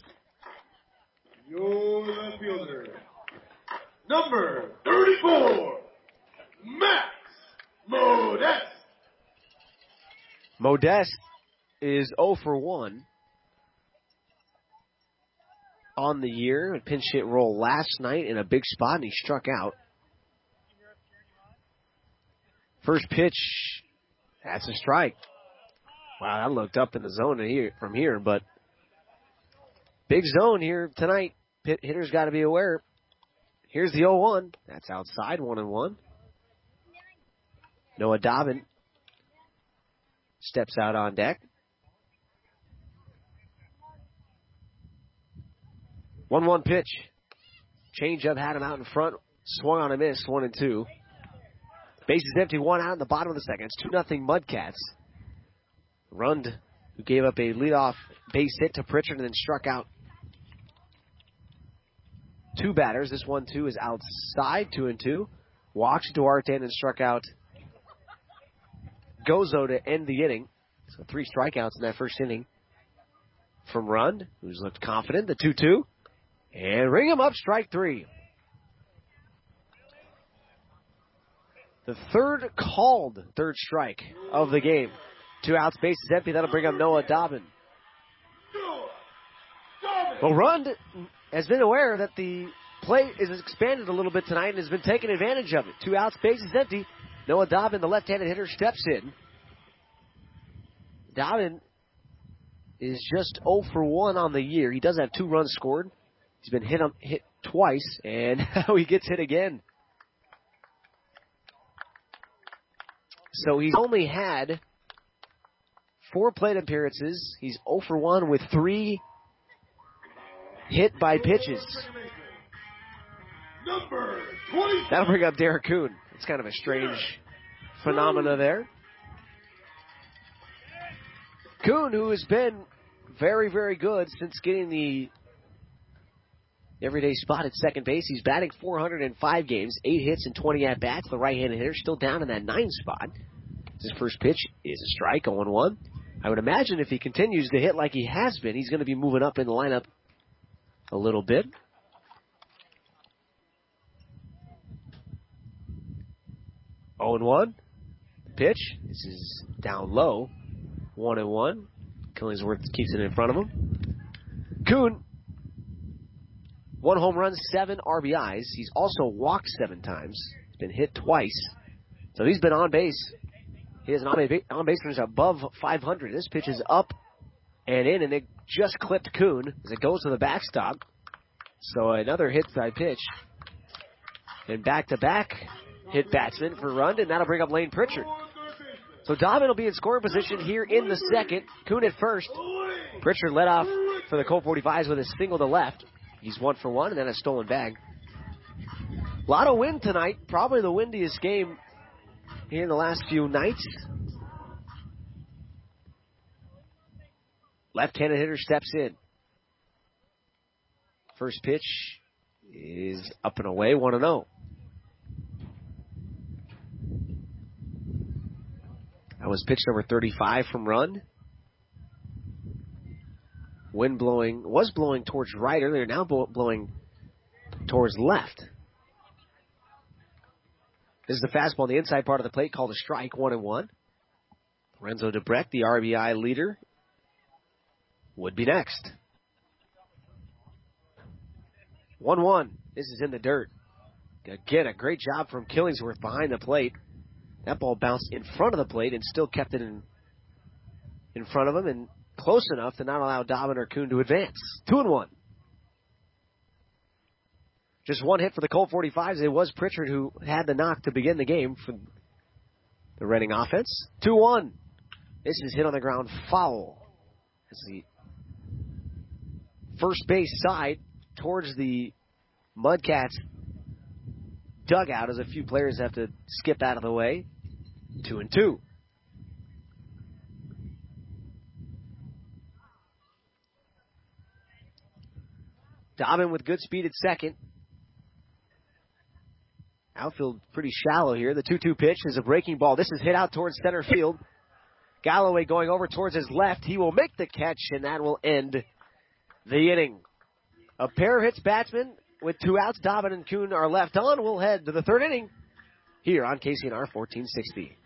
Speaker 7: Your left fielder, number thirty-four, Max Modeste.
Speaker 6: Modeste is oh for one on the year. A pinch hit roll last night in a big spot, and he struck out. First pitch, that's a strike. Wow, that looked up in the zone here, from here, but big zone here tonight. Pit hitters got to be aware. Here's the oh one. That's outside, one and one. Noah Dobbin steps out on deck. one one pitch. Change up, had him out in front. Swung on a miss, one and two. Bases empty, one out in the bottom of the second. It's two nothing Mudcats. Rund, who gave up a leadoff base hit to Pritchard and then struck out two batters. This one, too, is outside, two and two. Walks Duarte and then struck out Gozo to end the inning. So three strikeouts in that first inning from Rund, who's looked confident. The two two. And ring him up, strike three. The third called third strike of the game. Two outs, bases empty. That'll bring up Noah Dobbin. Well, Rund has been aware that the play is expanded a little bit tonight and has been taking advantage of it. Two outs, bases empty. Noah Dobbin, the left-handed hitter, steps in. Dobbin is just oh for one on the year. He does have two runs scored. He's been hit, um, hit twice, and now he gets hit again. So he's only had four plate appearances. He's oh for one with three hit by pitches.
Speaker 7: Number twenty.
Speaker 6: That'll bring up Derek Kuhn. It's kind of a strange phenomena there. Kuhn, who has been very, very good since getting the everyday spot at second base. He's batting four hundred five games, eight hits and twenty at-bats. The right-handed hitter still down in that nine spot. His first pitch is a strike, oh one. I would imagine if he continues to hit like he has been, he's going to be moving up in the lineup a little bit. oh one. Pitch. This is down low. one and one. Killingsworth keeps it in front of him. Kuhn, one home run, seven R B Is. He's also walked seven times. He's been hit twice. So he's been on base. He has an on base percentage above five hundred. This pitch is up and in, and it just clipped Kuhn as it goes to the backstop. So another hit by pitch. And back-to-back hit batsman for Rund, and that'll bring up Lane Pritchard. So Dobbin will be in scoring position here in the second. Kuhn at first. Pritchard led off for the Colt forty-fives with a single to left. He's one for one, and then a stolen bag. A lot of wind tonight. Probably the windiest game here in the last few nights. Left-handed hitter steps in. First pitch is up and away, one and oh. That was pitch number thirty-five from Rund. Wind blowing, was blowing towards right earlier, now blowing towards left. This is the fastball on the inside part of the plate, called a strike, one and one. Renzo Debrecht, the R B I leader, would be next. one one. This is in the dirt. Again, a great job from Killingsworth behind the plate. That ball bounced in front of the plate and still kept it in, in front of him and close enough to not allow Dobbin or Kuhn to advance. Two and one. Just one hit for the Colt forty-fives. It was Pritchard who had the knock to begin the game for the Reading offense. two one. This is hit on the ground foul. As the first base side towards the Mudcats dugout as a few players have to skip out of the way. Two and two. Dobbin with good speed at second. Outfield pretty shallow here. The two two pitch is a breaking ball. This is hit out towards center field. Galloway going over towards his left. He will make the catch, and that will end the inning. A pair of hits batsmen with two outs. Dobbin and Kuhn are left on. We'll head to the third inning here on K C N R fourteen sixty.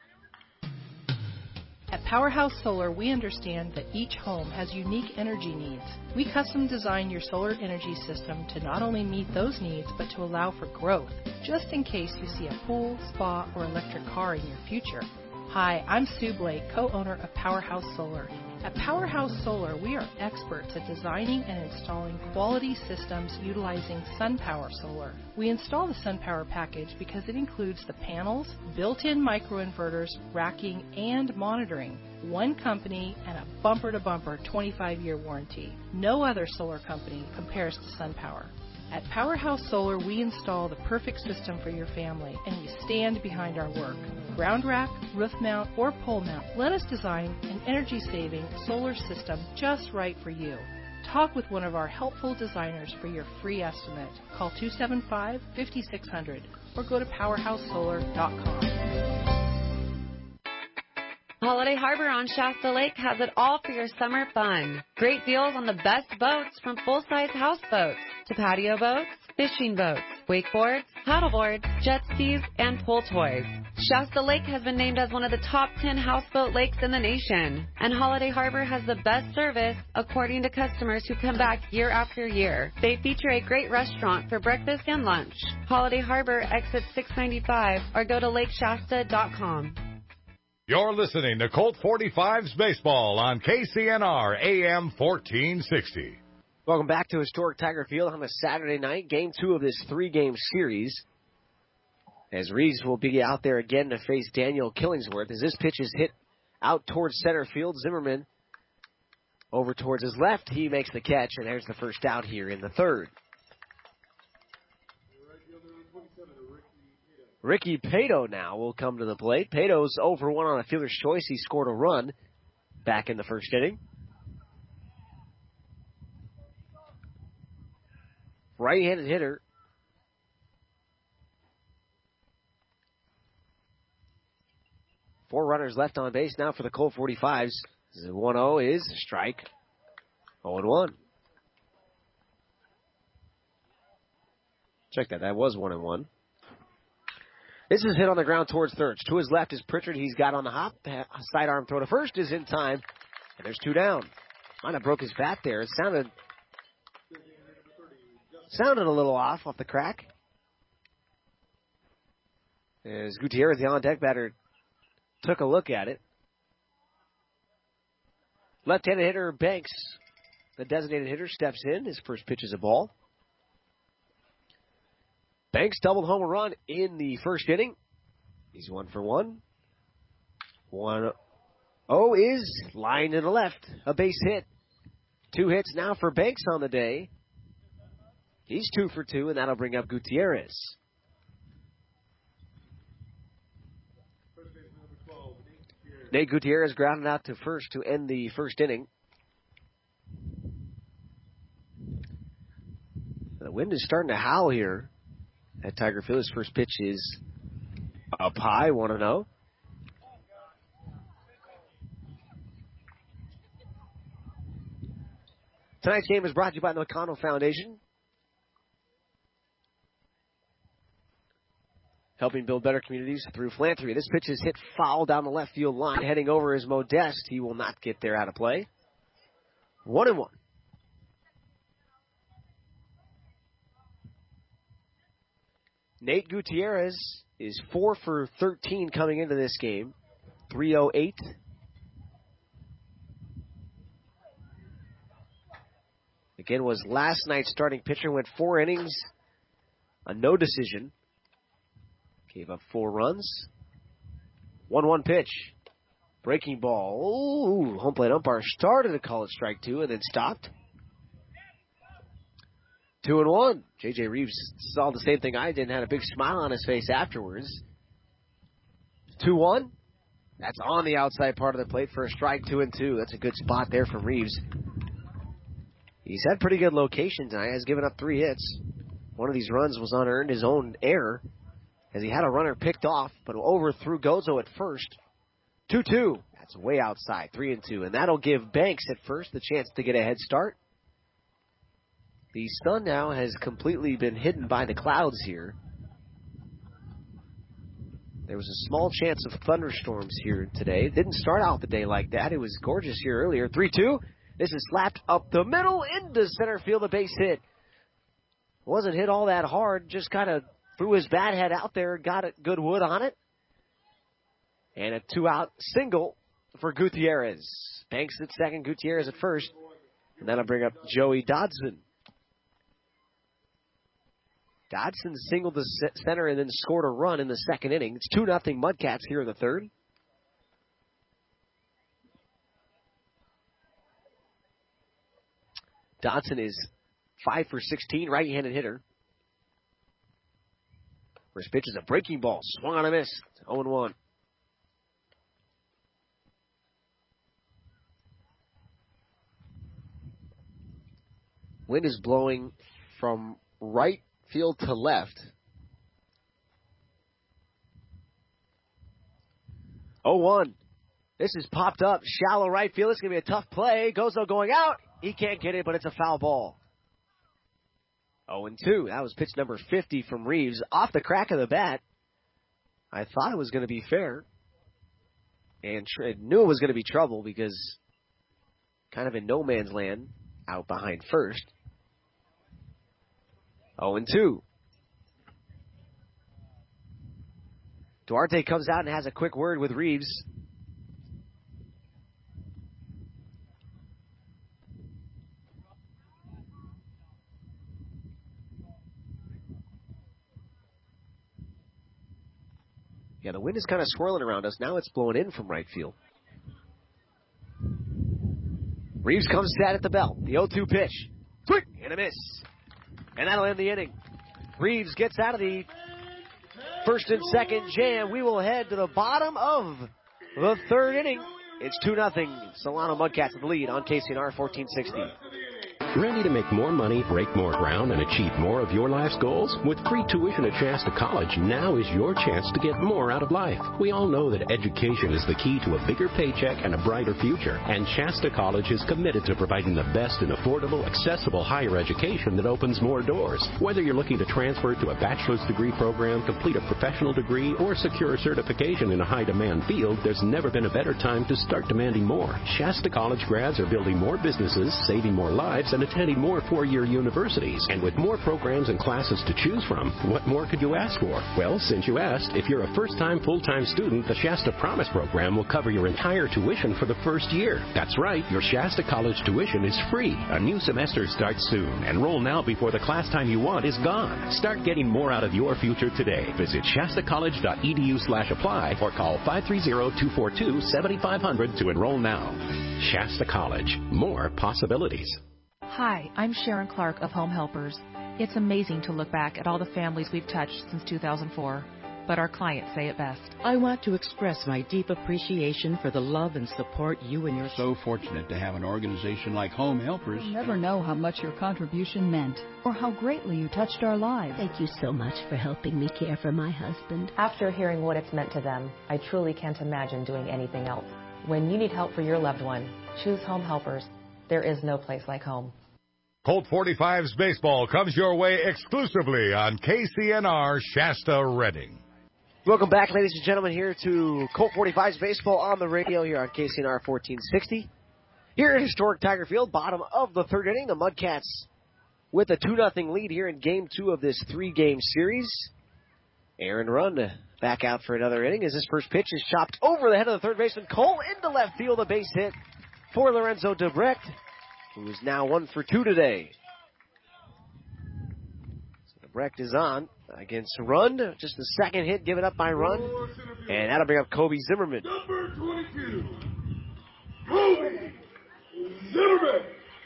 Speaker 1: At Powerhouse Solar, we understand that each home has unique energy needs. We custom design your solar energy system to not only meet those needs, but to allow for growth, just in case you see a pool, spa, or electric car in your future. Hi, I'm Sue Blake, co-owner of Powerhouse Solar. At Powerhouse Solar, we are experts at designing and installing quality systems utilizing SunPower Solar. We install the SunPower package because it includes the panels, built-in microinverters, racking, and monitoring. One company and a bumper-to-bumper twenty-five year warranty. No other solar company compares to SunPower. At Powerhouse Solar, we install the perfect system for your family, and we stand behind our work. Ground rack, roof mount, or pole mount, let us design an energy-saving solar system just right for you. Talk with one of our helpful designers for your free estimate. Call two seven five, five six zero zero or go to powerhouse solar dot com.
Speaker 16: Holiday Harbor on Shasta Lake has it all for your summer fun. Great deals on the best boats, from full-size houseboats to patio boats, fishing boats, wakeboards, paddleboards, jet skis, and pool toys. Shasta Lake has been named as one of the top ten houseboat lakes in the nation. And Holiday Harbor has the best service, according to customers who come back year after year. They feature a great restaurant for breakfast and lunch. Holiday Harbor, exit six ninety-five, or go to lake shasta dot com.
Speaker 11: You're listening to Colt forty-fives Baseball on K C N R A M fourteen sixty.
Speaker 6: Welcome back to historic Tiger Field on a Saturday night, game two of this three-game series. As Reeves will be out there again to face Daniel Killingsworth. As this pitch is hit out towards center field, Zimmerman over towards his left. He makes the catch, and there's the first out here in the third. Ricky Pato now will come to the plate. Pato's over one on a fielder's choice. He scored a run back in the first inning. Right-handed hitter. Four runners left on base now for the Colt forty-fives. The one oh is strike. oh and one. Check that. That was one and one. This is hit on the ground towards third. To his left is Pritchard. He's got on the hop. Sidearm throw to first is in time. And there's two down. Might have broke his bat there. It sounded, sounded a little off off the crack. As Gutierrez, the on-deck batter, took a look at it. Left-handed hitter Banks, the designated hitter, steps in. His first pitch is a ball. Banks doubled home a run in the first inning. He's one for one. One oh is lined to the left. A base hit. Two hits now for Banks on the day. He's two for two, and that'll bring up Gutierrez. Nate Gutierrez grounded out to first to end the first inning. The wind is starting to howl here at Tiger Field. His first pitch is up high, one and oh. Tonight's game is brought to you by the McConnell Foundation, helping build better communities through philanthropy. This pitch is hit foul down the left field line. Heading over is Modeste. He will not get there out of play. One and one. Nate Gutierrez is four for thirteen coming into this game. three oh eight. Again, was last night's starting pitcher. Went four innings. A no decision. Gave up four runs. one one pitch. Breaking ball. Ooh, home plate umpire started to call it strike two and then stopped. Two and one. J J Reeves saw the same thing I did and had a big smile on his face afterwards. two one. That's on the outside part of the plate for a strike. Two and two. That's a good spot there from Reeves. He's had pretty good location tonight. Has given up three hits. One of these runs was unearned, his own error. as he had a runner picked off, but overthrew Gozo at first. two two. That's way outside, three and two. And that'll give Banks at first the chance to get a head start. The sun now has completely been hidden by the clouds here. There was a small chance of thunderstorms here today. It didn't start out the day like that. It was gorgeous here earlier. three two. This is slapped up the middle into center field, a base hit. Wasn't hit all that hard, just kind of threw his bat head out there, got a good wood on it. And a two-out single for Gutierrez. Banks at second, Gutierrez at first. And that'll bring up Joey Dodson. Dodson singled the center and then scored a run in the second inning. It's two nothing Mudcats here in the third. Dodson is five for sixteen, right-handed hitter. First pitch is a breaking ball, swung on a miss. oh and one. Wind is blowing from right field to left. oh one. This is popped up. Shallow right field. It's going to be a tough play. Gozo going out. He can't get it, but it's a foul ball. oh and two. That was pitch number fifty from Reeves. Off the crack of the bat. I thought it was going to be fair. And tr- knew it was going to be trouble because kind of in no man's land out behind first. oh and two. Duarte comes out and has a quick word with Reeves. Yeah, the wind is kind of swirling around us. Now it's blowing in from right field. Reeves comes set at the belt. The oh two pitch. Quick! And a miss. And that'll end the inning. Reeves gets out of the first and second jam. We will head to the bottom of the third inning. It's two nothing. Solano Mudcats with the lead on K C N R fourteen sixty.
Speaker 17: Ready to make more money, break more ground, and achieve more of your life's goals? With free tuition at Shasta College, now is your chance to get more out of life. We all know that education is the key to a bigger paycheck and a brighter future, and Shasta College is committed to providing the best in affordable, accessible higher education that opens more doors. Whether you're looking to transfer to a bachelor's degree program, complete a professional degree, or secure a certification in a high-demand field, there's never been a better time to start demanding more. Shasta College grads are building more businesses, saving more lives, and attending more four-year universities. And with more programs and classes to choose from, what more could you ask for? Well, since you asked, if you're a first-time full-time student, the Shasta Promise program will cover your entire tuition for the first year. That's right, your Shasta College tuition is free. A new semester starts soon. Enroll now before the class time you want is gone. Start getting more out of your future today. Visit shastacollege.edu slash apply or call five three zero, two four two, seven five zero zero to enroll now. Shasta College. More possibilities.
Speaker 18: Hi, I'm Sharon Clark of Home Helpers. It's amazing to look back at all the families we've touched since two thousand four, but our clients say it best.
Speaker 19: I want to express my deep appreciation for the love and support you and your...
Speaker 20: So fortunate to have an organization like Home Helpers.
Speaker 21: You'll never know how much your contribution meant or how greatly you touched our lives.
Speaker 22: Thank you so much for helping me care for my husband.
Speaker 23: After hearing what it's meant to them, I truly can't imagine doing anything else. When you need help for your loved one, choose Home Helpers. There is no place like home.
Speaker 11: Colt forty-five's baseball comes your way exclusively on K C N R Shasta Redding.
Speaker 6: Welcome back, ladies and gentlemen, here to Colt forty-five's baseball on the radio here on K C N R fourteen sixty. Here at historic Tiger Field, bottom of the third inning, the Mudcats with a two nothing lead here in game two of this three-game series. Aaron Rund back out for another inning as his first pitch is chopped over the head of the third baseman. Cole into left field, a base hit for Lorenzo Debrecht, who is now one for two today. So Debrecht is on against Rund. Just the second hit given up by Rund. And that'll bring up Kobe Zimmerman.
Speaker 7: Number twenty-two, Kobe Zimmerman.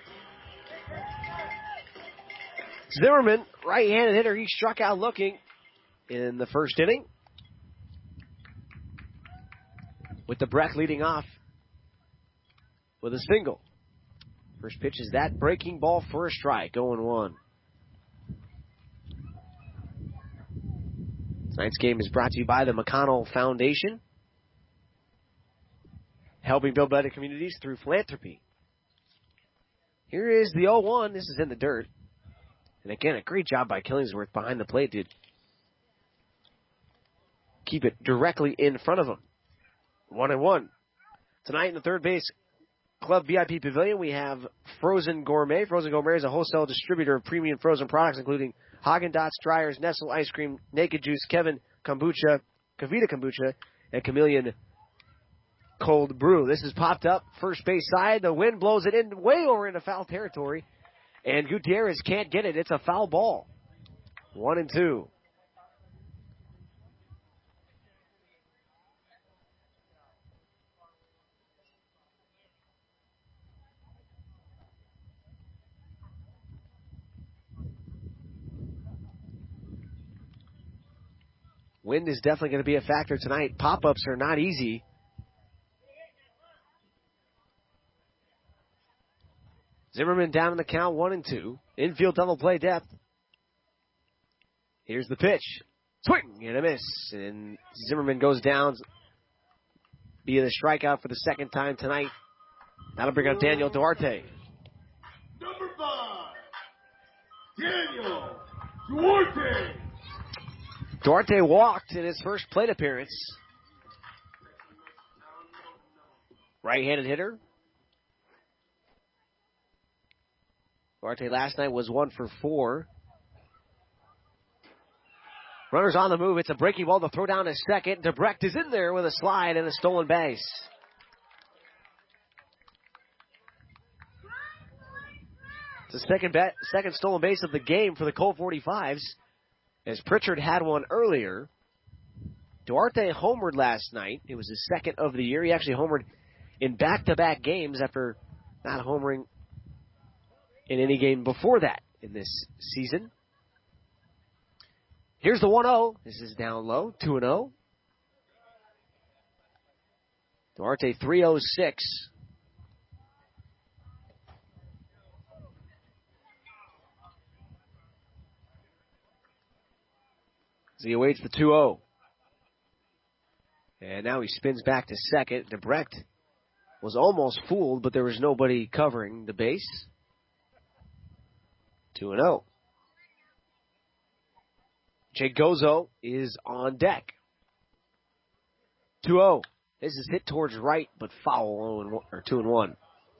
Speaker 6: Zimmerman, right-handed hitter. He struck out looking in the first inning, with Debrecht leading off with a single. First pitch is that breaking ball for a strike, oh and one. Tonight's game is brought to you by the McConnell Foundation, helping build better communities through philanthropy. Here is the oh one. This is in the dirt. And again, a great job by Killingsworth behind the plate to keep it directly in front of him. One and one. Tonight in the third base club V I P pavilion, we have Frozen Gourmet. Frozen Gourmet is a wholesale distributor of premium frozen products, including Haagen-Dazs, Dreyer's, Nestle Ice Cream, Naked Juice, Kevin Kombucha, Kavita Kombucha, and Chameleon Cold Brew. This is popped up first base side. The wind blows it in way over into foul territory, and Gutierrez can't get it. It's a foul ball. One and two. Wind is definitely going to be a factor tonight. Pop-ups are not easy. Zimmerman down in the count, one and two. Infield double play depth. Here's the pitch. Swing and a miss. And Zimmerman goes down via the strikeout for the second time tonight. That'll bring up Daniel Duarte.
Speaker 7: Number five, Daniel Duarte.
Speaker 6: Duarte walked in his first plate appearance. Right-handed hitter. Duarte last night was one for four. Runners on the move. It's a breaking ball to throw down a second. DeBrecht is in there with a slide and a stolen base. It's the second, bat, second stolen base of the game for the Colt forty-fives, as Pritchard had one earlier. Duarte homered last night. It was his second of the year. He actually homered in back-to-back games after not homering in any game before that in this season. Here's the one oh. This is down low, two and oh. Duarte three oh six. As he awaits the two oh. And now he spins back to second. DeBrecht was almost fooled, but there was nobody covering the base. two and oh. Jake Gozo is on deck. two oh. This is hit towards right, but foul, or two and one.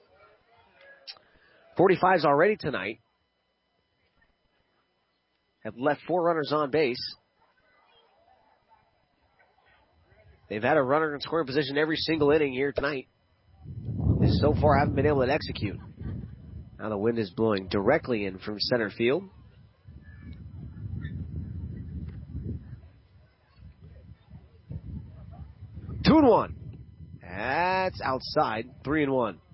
Speaker 6: forty-fives already tonight have left four runners on base. They've had a runner in scoring position every single inning here tonight. They so far haven't been able to execute. Now the wind is blowing directly in from center field. Two and one. That's outside. Three and one.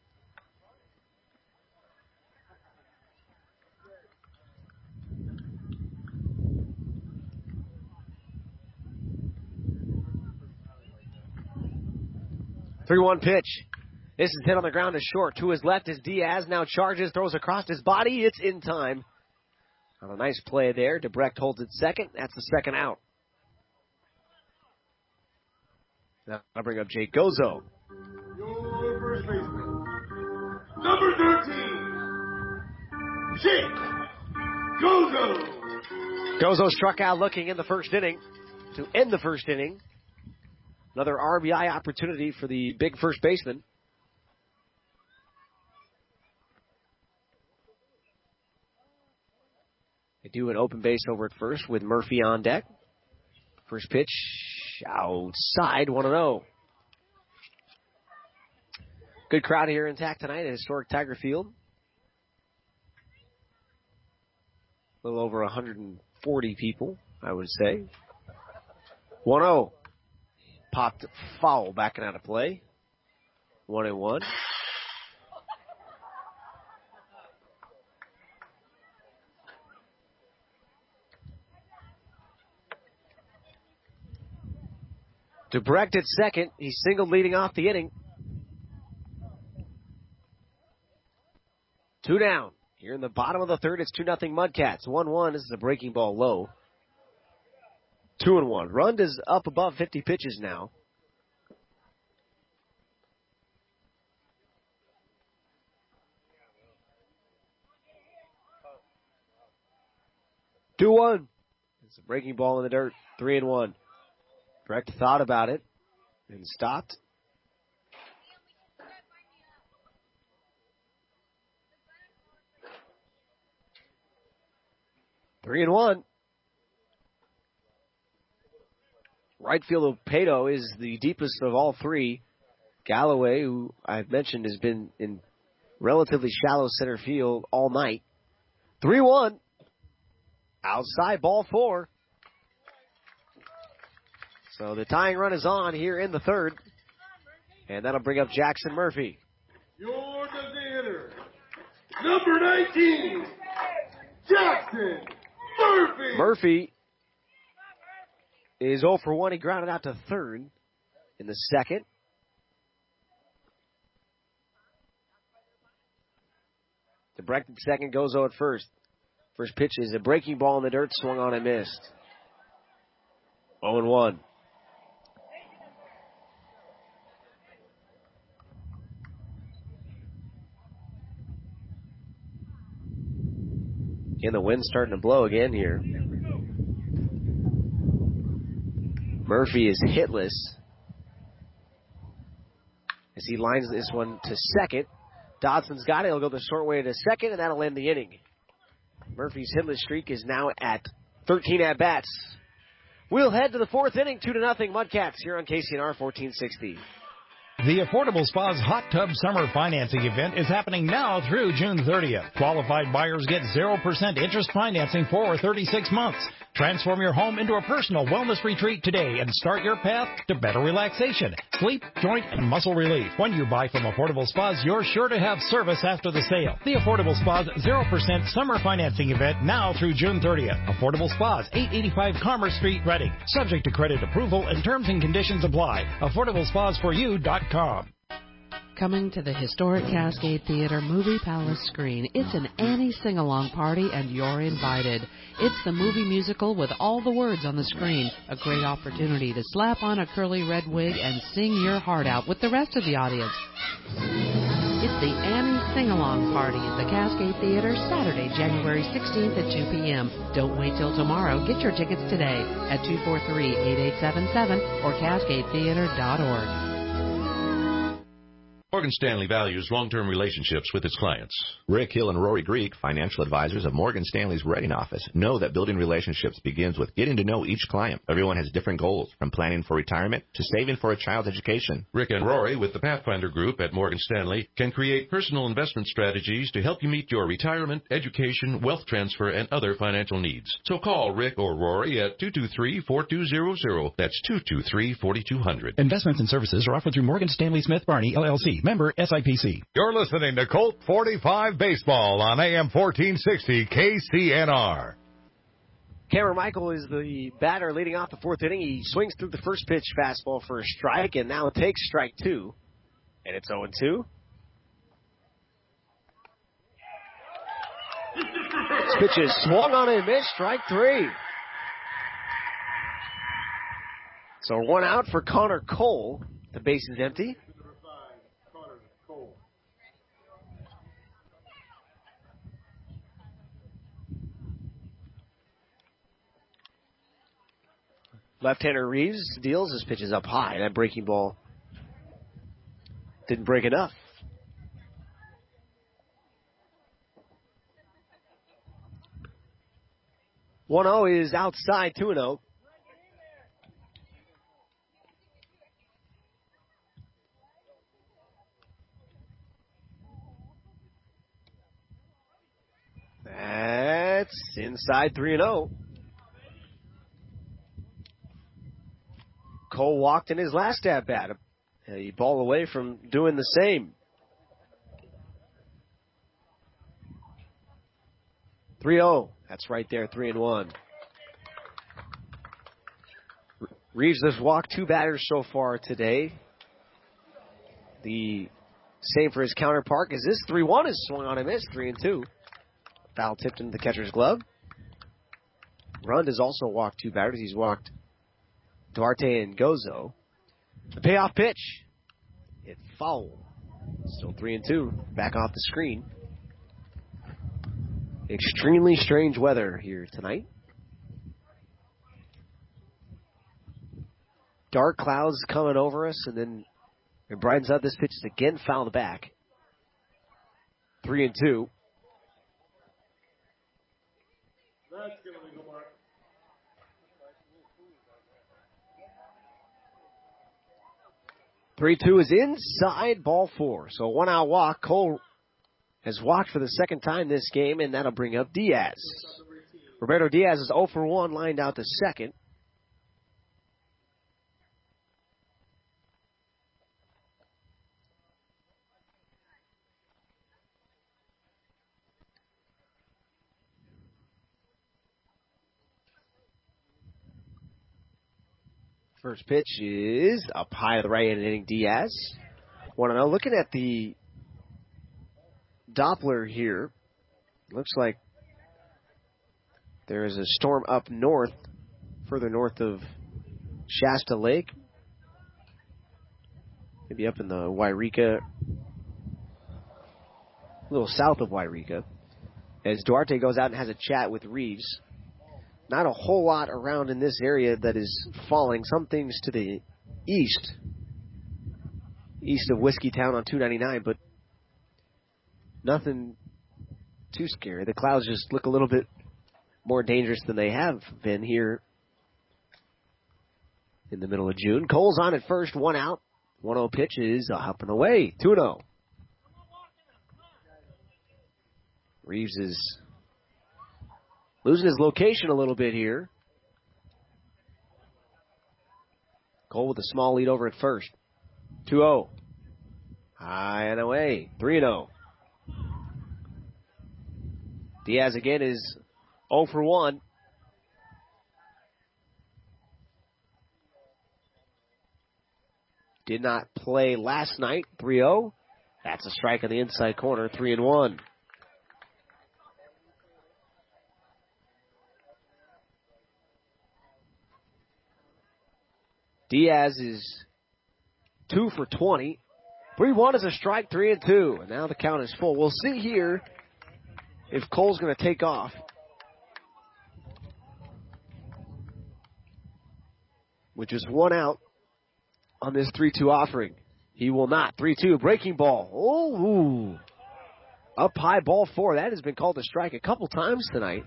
Speaker 6: three one pitch. This is hit on the ground to short. To his left is Diaz. Now charges, throws across his body. It's in time. On a nice play there. DeBrecht holds it second. That's the second out. Now I'll bring up Jake Gozo.
Speaker 7: Your first baseman, number thirteen, Jake Gozo.
Speaker 6: Gozo struck out looking in the first inning to end the first inning. Another R B I opportunity for the big first baseman. They do an open base over at first with Murphy on deck. First pitch outside, one and oh. Good crowd here in Tack tonight at historic Tiger Field. A little over one hundred forty people, I would say. one oh. Popped foul, backing out of play. One and one. DeBrecht at second. He singled leading off the inning. Two down. Here in the bottom of the third, it's two nothing Mudcats. one one. This is a breaking ball low. Two and one. Rund is up above fifty pitches now. Two one. It's a breaking ball in the dirt. Three and one. Brecht thought about it and stopped. Three and one. Right field of Pato is the deepest of all three. Galloway, who I've mentioned has been in relatively shallow center field all night. three one. Outside, ball four. So the tying run is on here in the third. And that'll bring up Jackson Murphy.
Speaker 7: Your designated hitter, number nineteen, Jackson Murphy.
Speaker 6: Murphy is oh for one. He grounded out to third in the second. The Brecht second, goes oh at first. First pitch is a breaking ball in the dirt, swung on and missed. oh and one. Again, the wind's starting to blow again here. Murphy is hitless as he lines this one to second. Dodson's got it. He'll go the short way to second, and that'll end the inning. Murphy's hitless streak is now at thirteen at-bats. We'll head to the fourth inning, two to nothing Mudcats here on K C N R fourteen sixty.
Speaker 2: The Affordable Spa's Hot Tub Summer Financing event is happening now through June thirtieth. Qualified buyers get zero percent interest financing for thirty-six months. Transform your home into a personal wellness retreat today and start your path to better relaxation, sleep, joint, and muscle relief. When you buy from Affordable Spas, you're sure to have service after the sale. The Affordable Spas zero percent Summer Financing event now through June thirtieth. Affordable Spas, eight eighty-five Commerce Street, Reading. Subject to credit approval and terms and conditions apply. affordable spas for you dot com.
Speaker 3: Coming to the historic Cascade Theater Movie Palace screen, it's an Annie sing-along party and you're invited. It's the movie musical with all the words on the screen. A great opportunity to slap on a curly red wig and sing your heart out with the rest of the audience. It's the Annie Sing-Along Party at the Cascade Theater, Saturday, January sixteenth at two p.m. Don't wait till tomorrow. Get your tickets today at two four three, eight eight seven seven or cascade theater dot org.
Speaker 4: Morgan Stanley values long-term relationships with its clients.
Speaker 5: Rick Hill and Rory Greek, financial advisors of Morgan Stanley's Reading office, know that building relationships begins with getting to know each client. Everyone has different goals, from planning for retirement to saving for a child's education.
Speaker 4: Rick and Rory, with the Pathfinder Group at Morgan Stanley, can create personal investment strategies to help you meet your retirement, education, wealth transfer, and other financial needs. So call Rick or Rory at two two three, four two zero zero. That's two two three, four two zero zero.
Speaker 2: Investments and services are offered through Morgan Stanley Smith Barney, L L C. Member S I P C.
Speaker 11: You're listening to Colt forty-five Baseball on A M fourteen sixty K C N R.
Speaker 6: Cameron Michael is the batter leading off the fourth inning. He swings through the first pitch fastball for a strike and now takes strike two. And it's oh and two. This pitch is swung on and missed. Strike three. So one out for Connor Cole. The base is empty. Left-hander Reeves deals. His pitch is up high. That breaking ball didn't break enough. one oh is outside, two and oh. That's inside, three and oh. Cole walked in his last at-bat. A ball away from doing the same. three oh. That's right there, three and one. Reeves has walked two batters so far today. The same for his counterpart, as this three one is swung on and missed, three and two. Foul tipped into the catcher's glove. Rund has also walked two batters. He's walked Duarte and Gozo. The payoff pitch. It foul. Still three and two. Back off the screen. Extremely strange weather here tonight. Dark clouds coming over us, and then it brightens up. This pitch is again fouled back. Three and two.
Speaker 7: That's going to legal mark.
Speaker 6: three two is inside, ball four. So one out walk. Cole has walked for the second time this game, and that'll bring up Diaz. Roberto Diaz is zero for one, lined out to second. First pitch is up high to the right and hitting Diaz. Want to know, looking at the Doppler here, looks like there is a storm up north, further north of Shasta Lake. Maybe up in the Wairika, a little south of Wairika. As Duarte goes out and has a chat with Reeves. Not a whole lot around in this area that is falling. Some things to the east, east of Whiskey Town on two ninety-nine, but nothing too scary. The clouds just look a little bit more dangerous than they have been here in the middle of June. Cole's on at first, one out. one oh pitch is up and away, two oh. Reeves is losing his location a little bit here. Cole with a small lead over at first. two oh. High and away. three oh. Diaz again is zero for one. Did not play last night. three oh. That's a strike on the inside corner. three and one. Diaz is two for twenty. three one is a strike, three and two. And now the count is full. We'll see here if Cole's going to take off. With just one out on this three two offering. He will not. three two, breaking ball. Oh, ooh. Up high, ball four. That has been called a strike a couple times tonight.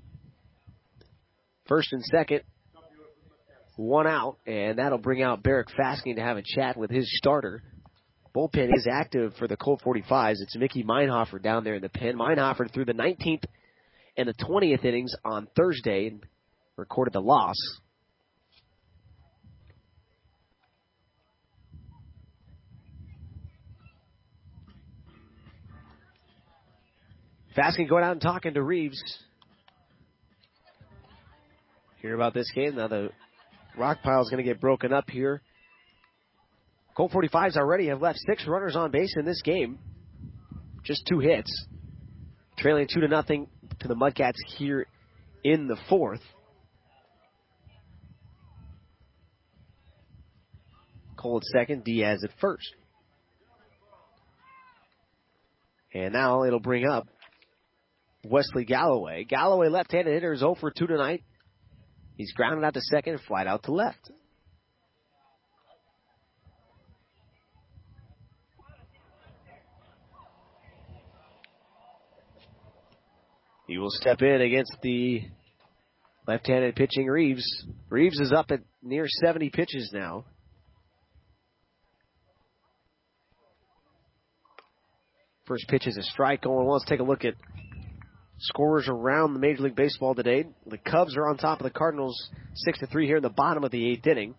Speaker 6: First and second. One out, and that'll bring out Barrick Fasking to have a chat with his starter. Bullpen is active for the Colt forty-fives. It's Mickey Meinhofer down there in the pen. Meinhofer threw the nineteenth and the twentieth innings on Thursday and recorded the loss. Fasking going out and talking to Reeves. Hear about this game. Now the rock pile is going to get broken up here. Colt forty-fives already have left six runners on base in this game. Just two hits. Trailing two to nothing to the Mudcats here in the fourth. Cole at second, Diaz at first. And now it'll bring up Wesley Galloway. Galloway, left-handed hitter, is zero for two tonight. He's grounded out to second and flied out to left. He will step in against the left-handed pitching Reeves. Reeves is up at near seventy pitches now. First pitch is a strike going well. Let's take a look at scorers around the Major League Baseball today. The Cubs are on top of the Cardinals six to three here in the bottom of the eighth inning.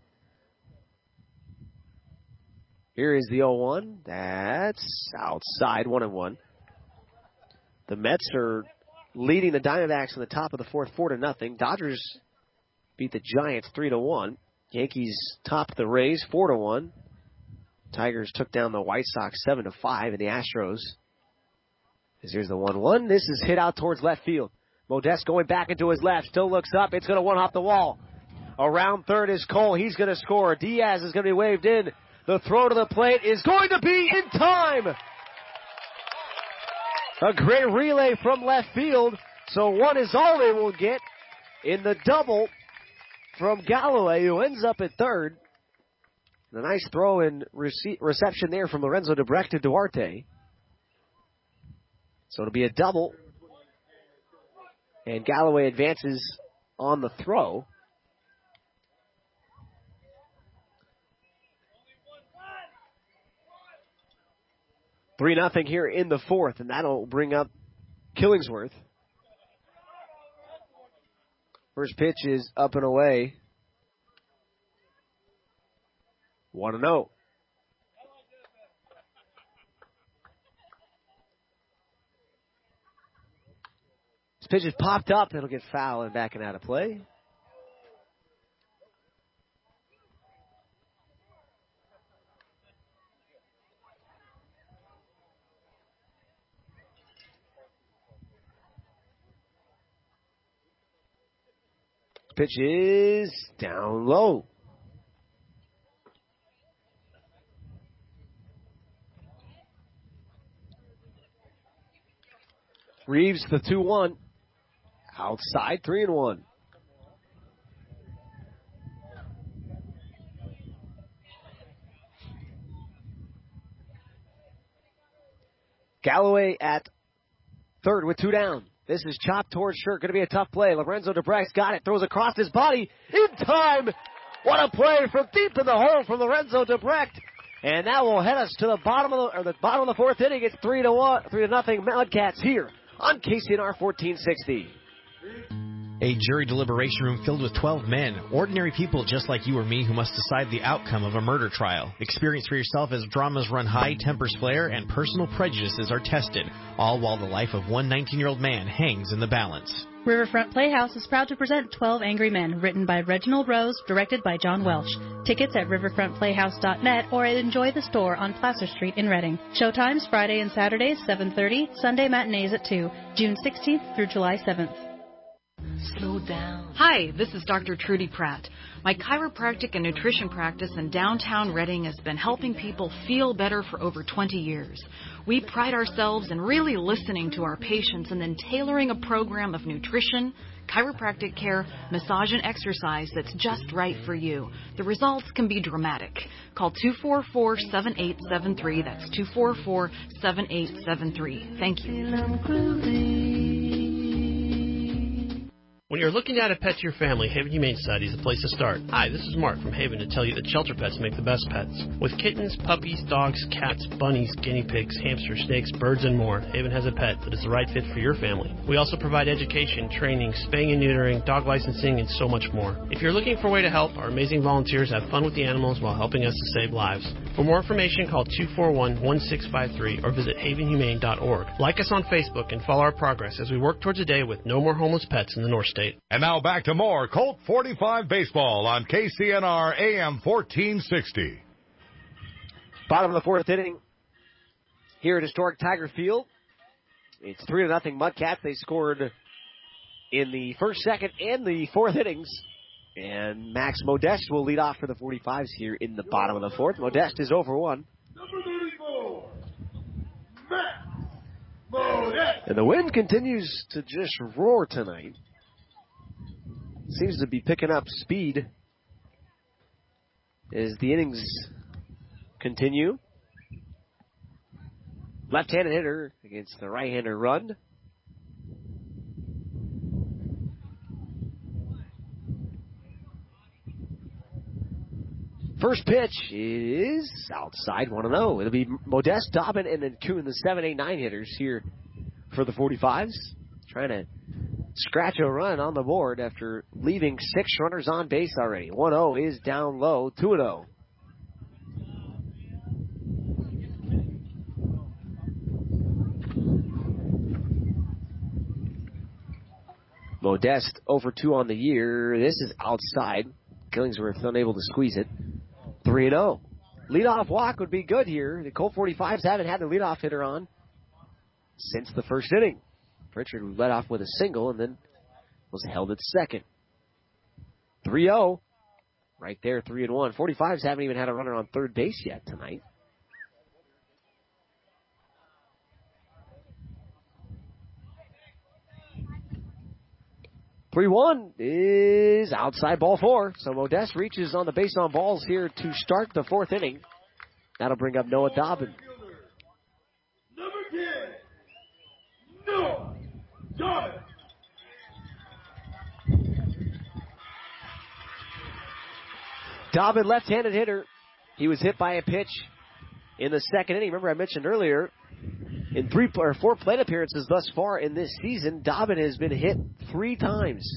Speaker 6: Here is the oh one. That's outside, one and one. The Mets are leading the Diamondbacks in the top of the fourth, four to nothing. Dodgers beat the Giants three to one. Yankees topped the Rays four to one. Tigers took down the White Sox seven to five, and the Astros. Here's the one one. This is hit out towards left field. Modest going back into his left. Still looks up. It's going to one hop the wall. Around third is Cole. He's going to score. Diaz is going to be waved in. The throw to the plate is going to be in time. A great relay from left field. So one is all they will get in the double from Galloway, who ends up at third. A nice throw and rece- reception there from Lorenzo Debrecht to Duarte. So it'll be a double. And Galloway advances on the throw. three nothing here in the fourth, and that'll bring up Killingsworth. First pitch is up and away. one and oh. This pitch is popped up. It'll get foul and back and out of play. Pitch is down low. Reeves the two one. Outside, three and one. Galloway at third with two down. This is chopped towards shirt. Going to be a tough play. Lorenzo Debrecht's got it. Throws across his body. In time. What a play from deep in the hole from Lorenzo Debrecht. And that will head us to the bottom of the, or the bottom of the fourth inning. It's three to one, three to nothing. Mudcats here on K C N R fourteen sixty.
Speaker 8: A jury deliberation room filled with twelve men, ordinary people just like you or me who must decide the outcome of a murder trial. Experience for yourself as dramas run high, tempers flare, and personal prejudices are tested, all while the life of one nineteen-year-old man hangs in the balance.
Speaker 10: Riverfront Playhouse is proud to present twelve Angry Men, written by Reginald Rose, directed by John Welsh. Tickets at riverfront playhouse dot net or at Enjoy the Store on Placer Street in Reading. Showtimes Friday and Saturdays, seven thirty, Sunday matinees at two, June sixteenth through July seventh.
Speaker 12: Slow down. Hi, this is Doctor Trudy Pratt. My chiropractic and nutrition practice in downtown Reading has been helping people feel better for over twenty years. We pride ourselves in really listening to our patients and then tailoring a program of nutrition, chiropractic care, massage, and exercise that's just right for you. The results can be dramatic. Call two four four, seven eight seven three. That's two four four, seven eight seven three. Thank you.
Speaker 24: When you're looking at a pet to your family, Haven Humane Society is the place to start. Hi, this is Mark from Haven to tell you that shelter pets make the best pets. With kittens, puppies, dogs, cats, bunnies, guinea pigs, hamsters, snakes, birds, and more, Haven has a pet that is the right fit for your family. We also provide education, training, spaying and neutering, dog licensing, and so much more. If you're looking for a way to help, our amazing volunteers have fun with the animals while helping us to save lives. For more information, call two four one, one six five three or visit haven humane dot org. Like us on Facebook and follow our progress as we work towards a day with no more homeless pets in the North State.
Speaker 11: And now back to more Colt forty-five baseball on K C N R A M fourteen sixty.
Speaker 6: Bottom of the fourth inning here at historic Tiger Field. It's three to nothing Mudcats. They scored in the first, second, and the fourth innings. And Max Modeste will lead off for the forty-fives here in the bottom of the fourth. Modeste is over one.
Speaker 7: Number thirty-four, Max Modeste.
Speaker 6: And the wind continues to just roar tonight. Seems to be picking up speed as the innings continue. Left-handed hitter against the right-hander run. First pitch is outside, one and oh. It'll be Modeste, Dobbin, and then Kuhn, the seven, eight, nine hitters here for the forty-fives. Trying to scratch a run on the board after leaving six runners on base already. one oh is down low, two and oh. Modeste over two on the year. This is outside. Killingsworth unable to squeeze it. three and oh. Leadoff walk would be good here. The Colt forty-fives haven't had the leadoff hitter on since the first inning. Pritchard led off with a single and then was held at second. three oh. Right there, three and one. forty-fives haven't even had a runner on third base yet tonight. three one is outside ball four. So Modeste reaches on the base on balls here to start the fourth inning. That'll bring up Noah Dobbin.
Speaker 7: Number ten, Noah Dobbin.
Speaker 6: Dobbin, left-handed hitter. He was hit by a pitch in the second inning. Remember I mentioned earlier, in three or four plate appearances thus far in this season, Dobbin has been hit three times.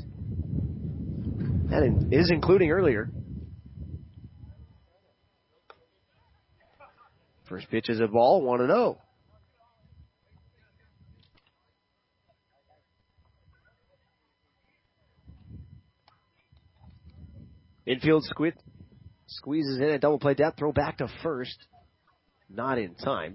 Speaker 6: That is including earlier. First pitch is a ball, one and oh. Infield squid squeezes in a double play depth, throw back to first. Not in time.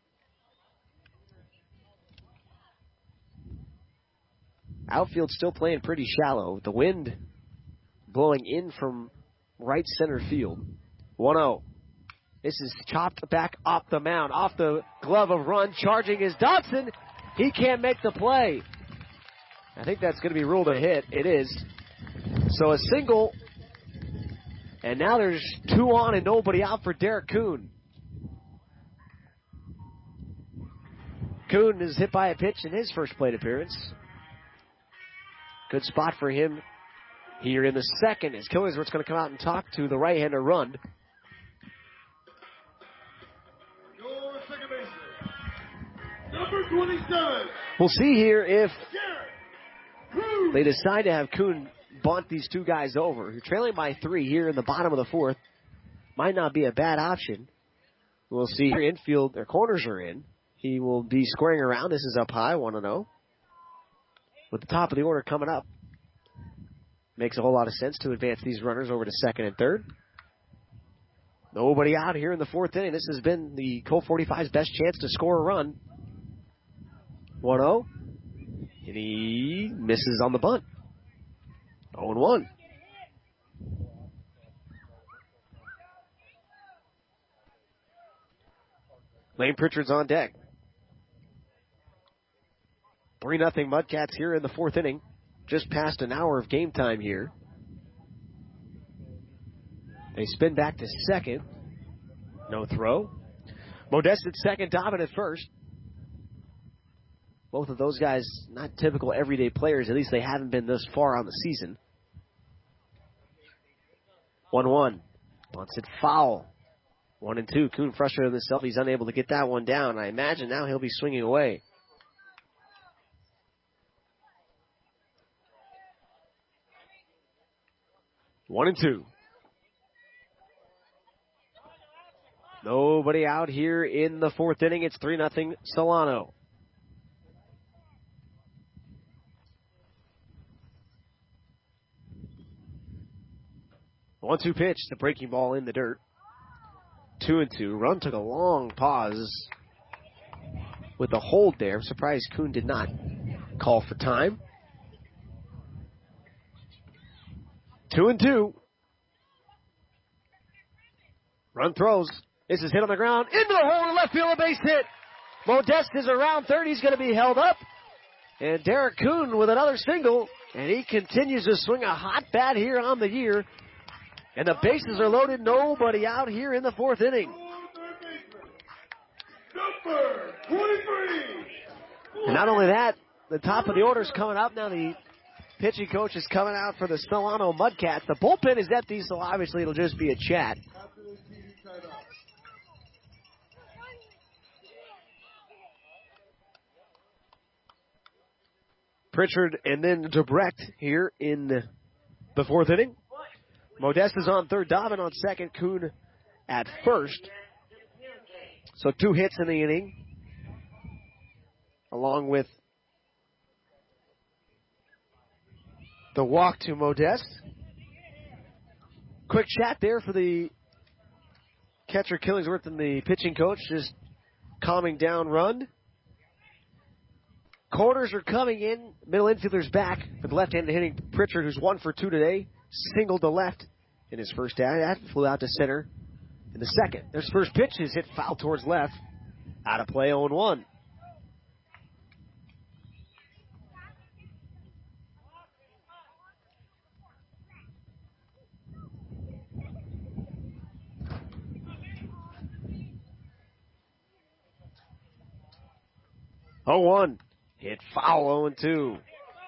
Speaker 6: Outfield still playing pretty shallow. The wind blowing in from right center field. one oh. This is chopped back off the mound, off the glove of run. Charging is Dodson. He can't make the play. I think that's going to be ruled a hit. It is. So a single. And now there's two on and nobody out for Derek Kuhn. Kuhn is hit by a pitch in his first plate appearance. Good spot for him here in the second as Killingsworth's going to come out and talk to the right-hander Rund.
Speaker 7: Your second baseman, number twenty-seven.
Speaker 6: We'll see here if they decide to have Kuhn bunt these two guys over. You're trailing by three here in the bottom of the fourth. Might not be a bad option. We'll see here. Infield, their corners are in. He will be squaring around. This is up high, one and oh. With the top of the order coming up. Makes a whole lot of sense to advance these runners over to second and third. Nobody out here in the fourth inning. This has been the Colt forty-five's best chance to score a run. one oh. And he misses on the bunt. oh and one. Lane Pritchard's on deck. three nothing Mudcats here in the fourth inning. Just past an hour of game time here. They spin back to second. No throw. Modeste at second, Dobbin at first. Both of those guys, not typical everyday players. At least they haven't been this far on the season. one one. Bunts it foul. one and two. Kuhn frustrated with himself. He's unable to get that one down. I imagine now he'll be swinging away. One and two. Nobody out here in the fourth inning. It's three nothing Solano. One two pitch, the breaking ball in the dirt. Two and two. Run took a long pause with the hold there. I'm surprised Kuhn did not call for time. Two and two. Run throws. This is hit on the ground. Into the hole in left field, a base hit. Modeste is around third. He's going to be held up. And Derek Kuhn with another single. And he continues to swing a hot bat here on the year. And the bases are loaded. Nobody out here in the fourth inning.
Speaker 7: Number twenty-three.
Speaker 6: And not only that, the top of the order is coming up. Now the pitching coach is coming out for the Solano Mudcats. The bullpen is empty, so obviously it'll just be a chat. Pritchard and then Debrecht here in the fourth inning. Modeste is on third, Dobbin on second, Kuhn at first. So two hits in the inning, along with the walk to Modeste. Quick chat there for the catcher Killingsworth and the pitching coach, just calming down Rund. Corners are coming in. Middle infielder's back for the left-handed hitting Pritchard, who's one for two today. Single to left in his first at. That flew out to center in the second. Their first pitch is hit foul towards left. Out of play, oh and one. oh one. Hit foul, oh and two.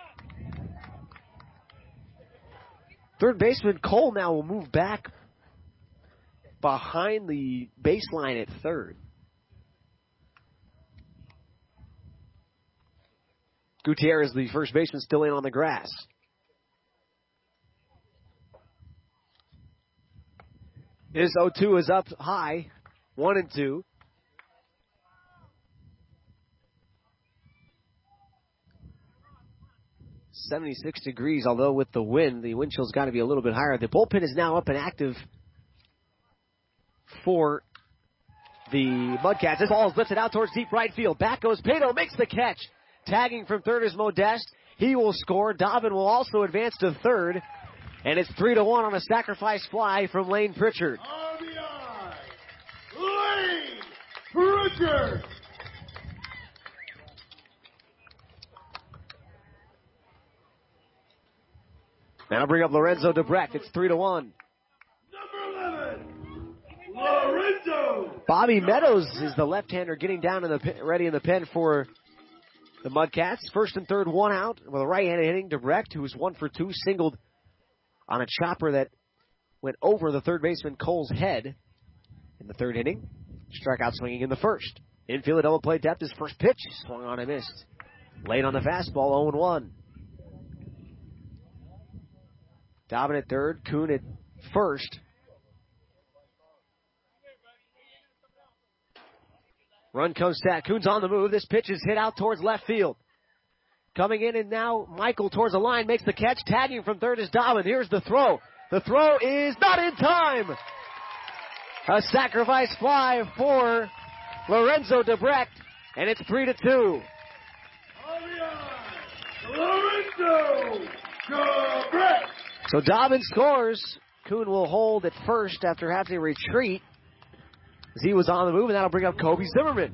Speaker 6: Third baseman Cole now will move back behind the baseline at third. Gutierrez, the first baseman, still in on the grass. His oh two is up high, one and two. seventy-six degrees, although with the wind, the wind chill's got to be a little bit higher. The bullpen is now up and active for the Mudcats. This ball is lifted out towards deep right field. Back goes Pato, makes the catch. Tagging from third is Modeste. He will score. Dobbin will also advance to third. And it's three to one on a sacrifice fly from Lane Pritchard.
Speaker 7: R B I, Lane Pritchard.
Speaker 6: Now bring up Lorenzo Debrecht. It's three to one.
Speaker 7: Number eleven, Lorenzo.
Speaker 6: Bobby Meadows is the left-hander getting down in the pen, ready in the pen for the Mudcats. First and third, one out with a right-handed hitting. Debrecht, who was one for two, singled on a chopper that went over the third baseman Cole's head in the third inning. Struck out swinging in the first. Infield double play depth. His first pitch swung on and missed. Late on the fastball, oh and one. Dobbin at third, Kuhn at first. Run comes Stat. Kuhn's on the move. This pitch is hit out towards left field. Coming in and now Michael towards the line makes the catch. Tagging from third is Dobbin. Here's the throw. The throw is not in time. A sacrifice fly for Lorenzo Debrecht, and it's three to two.
Speaker 7: Lorenzo Debrecht.
Speaker 6: So Dobbin scores. Kuhn will hold at first after having to retreat as he was on the move, and that'll bring up Kobe Zimmerman.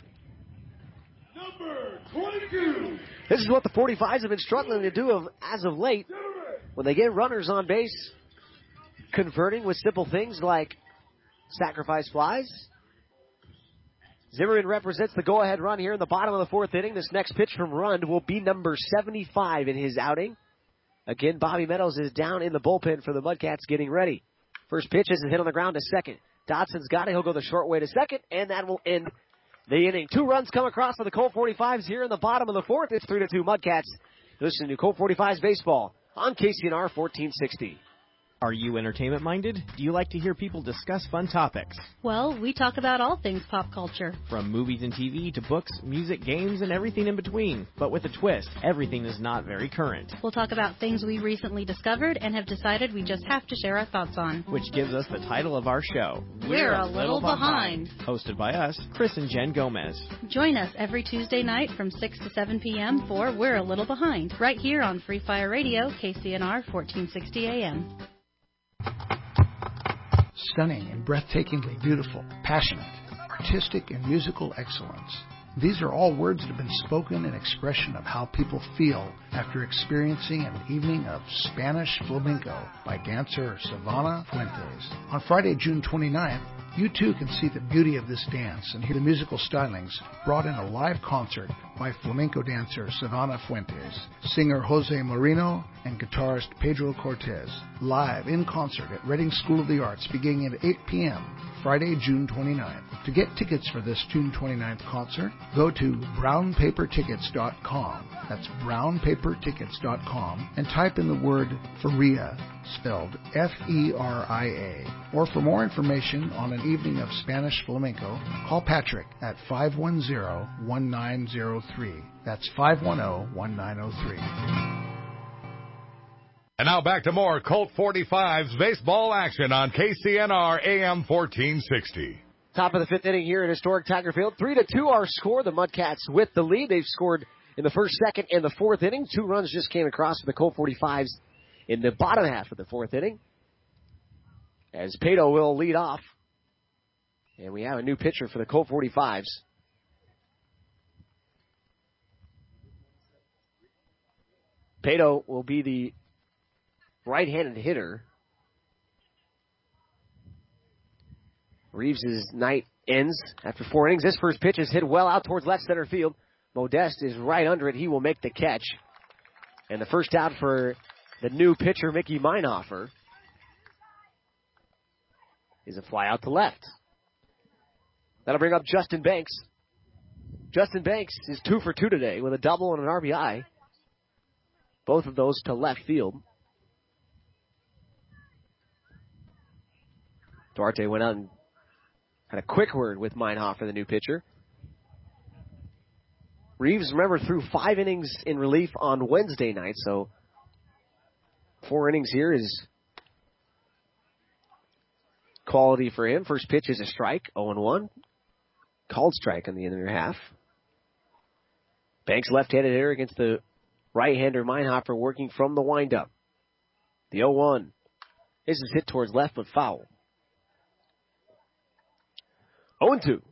Speaker 7: Number twenty-two.
Speaker 6: This is what the forty-fives have been struggling to do of, as of late. When they get runners on base, converting with simple things like sacrifice flies. Zimmerman represents the go-ahead run here in the bottom of the fourth inning. This next pitch from Rund will be number seventy-five in his outing. Again, Bobby Meadows is down in the bullpen for the Mudcats getting ready. First pitch is a hit on the ground to second. Dodson's got it. He'll go the short way to second, and that will end the inning. Two runs come across for the Colt forty-fives here in the bottom of the fourth. It's three to two Mudcats. Listen to Colt forty-fives baseball on K C N R fourteen sixty.
Speaker 8: Are you entertainment-minded? Do you like to hear people discuss fun topics?
Speaker 10: Well, we talk about all things pop culture.
Speaker 8: From movies and T V to books, music, games, and everything in between. But with a twist, everything is not very current.
Speaker 10: We'll talk about things we recently discovered and have decided we just have to share our thoughts on.
Speaker 8: Which gives us the title of our show,
Speaker 10: We're, We're a, a Little Behind.
Speaker 8: behind. Hosted by us, Chris and Jen Gomez.
Speaker 10: Join us every Tuesday night from six to seven p.m. for We're a Little Behind, right here on Free Fire Radio, K C N R fourteen sixty A M.
Speaker 9: Stunning and breathtakingly beautiful, passionate, artistic and musical excellence. These are all words that have been spoken in expression of how people feel after experiencing an evening of Spanish flamenco by dancer Savannah Fuentes. On Friday, June twenty-ninth, you too can see the beauty of this dance and hear the musical stylings brought in a live concert by flamenco dancer Savannah Fuentes, singer Jose Moreno, and guitarist Pedro Cortez, live in concert at Reading School of the Arts beginning at eight p.m. Friday, June twenty-ninth. To get tickets for this June twenty-ninth concert, go to brown paper tickets dot com. That's brown paper tickets dot com and type in the word Feria, spelled F E R I A. Or for more information on an evening of Spanish flamenco, call Patrick at five one zero, one nine zero three. That's five one zero, one nine zero three.
Speaker 11: And now back to more Colt forty-fives baseball action on K C N R A M fourteen sixty.
Speaker 6: Top of the fifth inning here at historic Tiger Field. Three to two our score. The Mudcats with the lead. They've scored in the first, second, and the fourth inning. Two runs just came across for the Colt forty-fives in the bottom half of the fourth inning. as Pato will lead off. And we have a new pitcher for the Colt forty-fives. Pato will be the right-handed hitter. Reeves' night ends after four innings. This first pitch is hit well out towards left center field. Modeste is right under it. He will make the catch. And the first out for the new pitcher, Mickey Meinhofer, is a fly out to left. That'll bring up Justin Banks. Justin Banks is two for two today with a double and an R B I. Both of those to left field. Duarte went out and had a quick word with Meinhofer, the new pitcher. Reeves, remember, threw five innings in relief on Wednesday night, so four innings here is quality for him. First pitch is a strike, oh and one. Called strike on the inner half. Banks left-handed hitter against the right-hander Meinhofer working from the windup. The oh one. This is hit towards left, but foul. oh and two.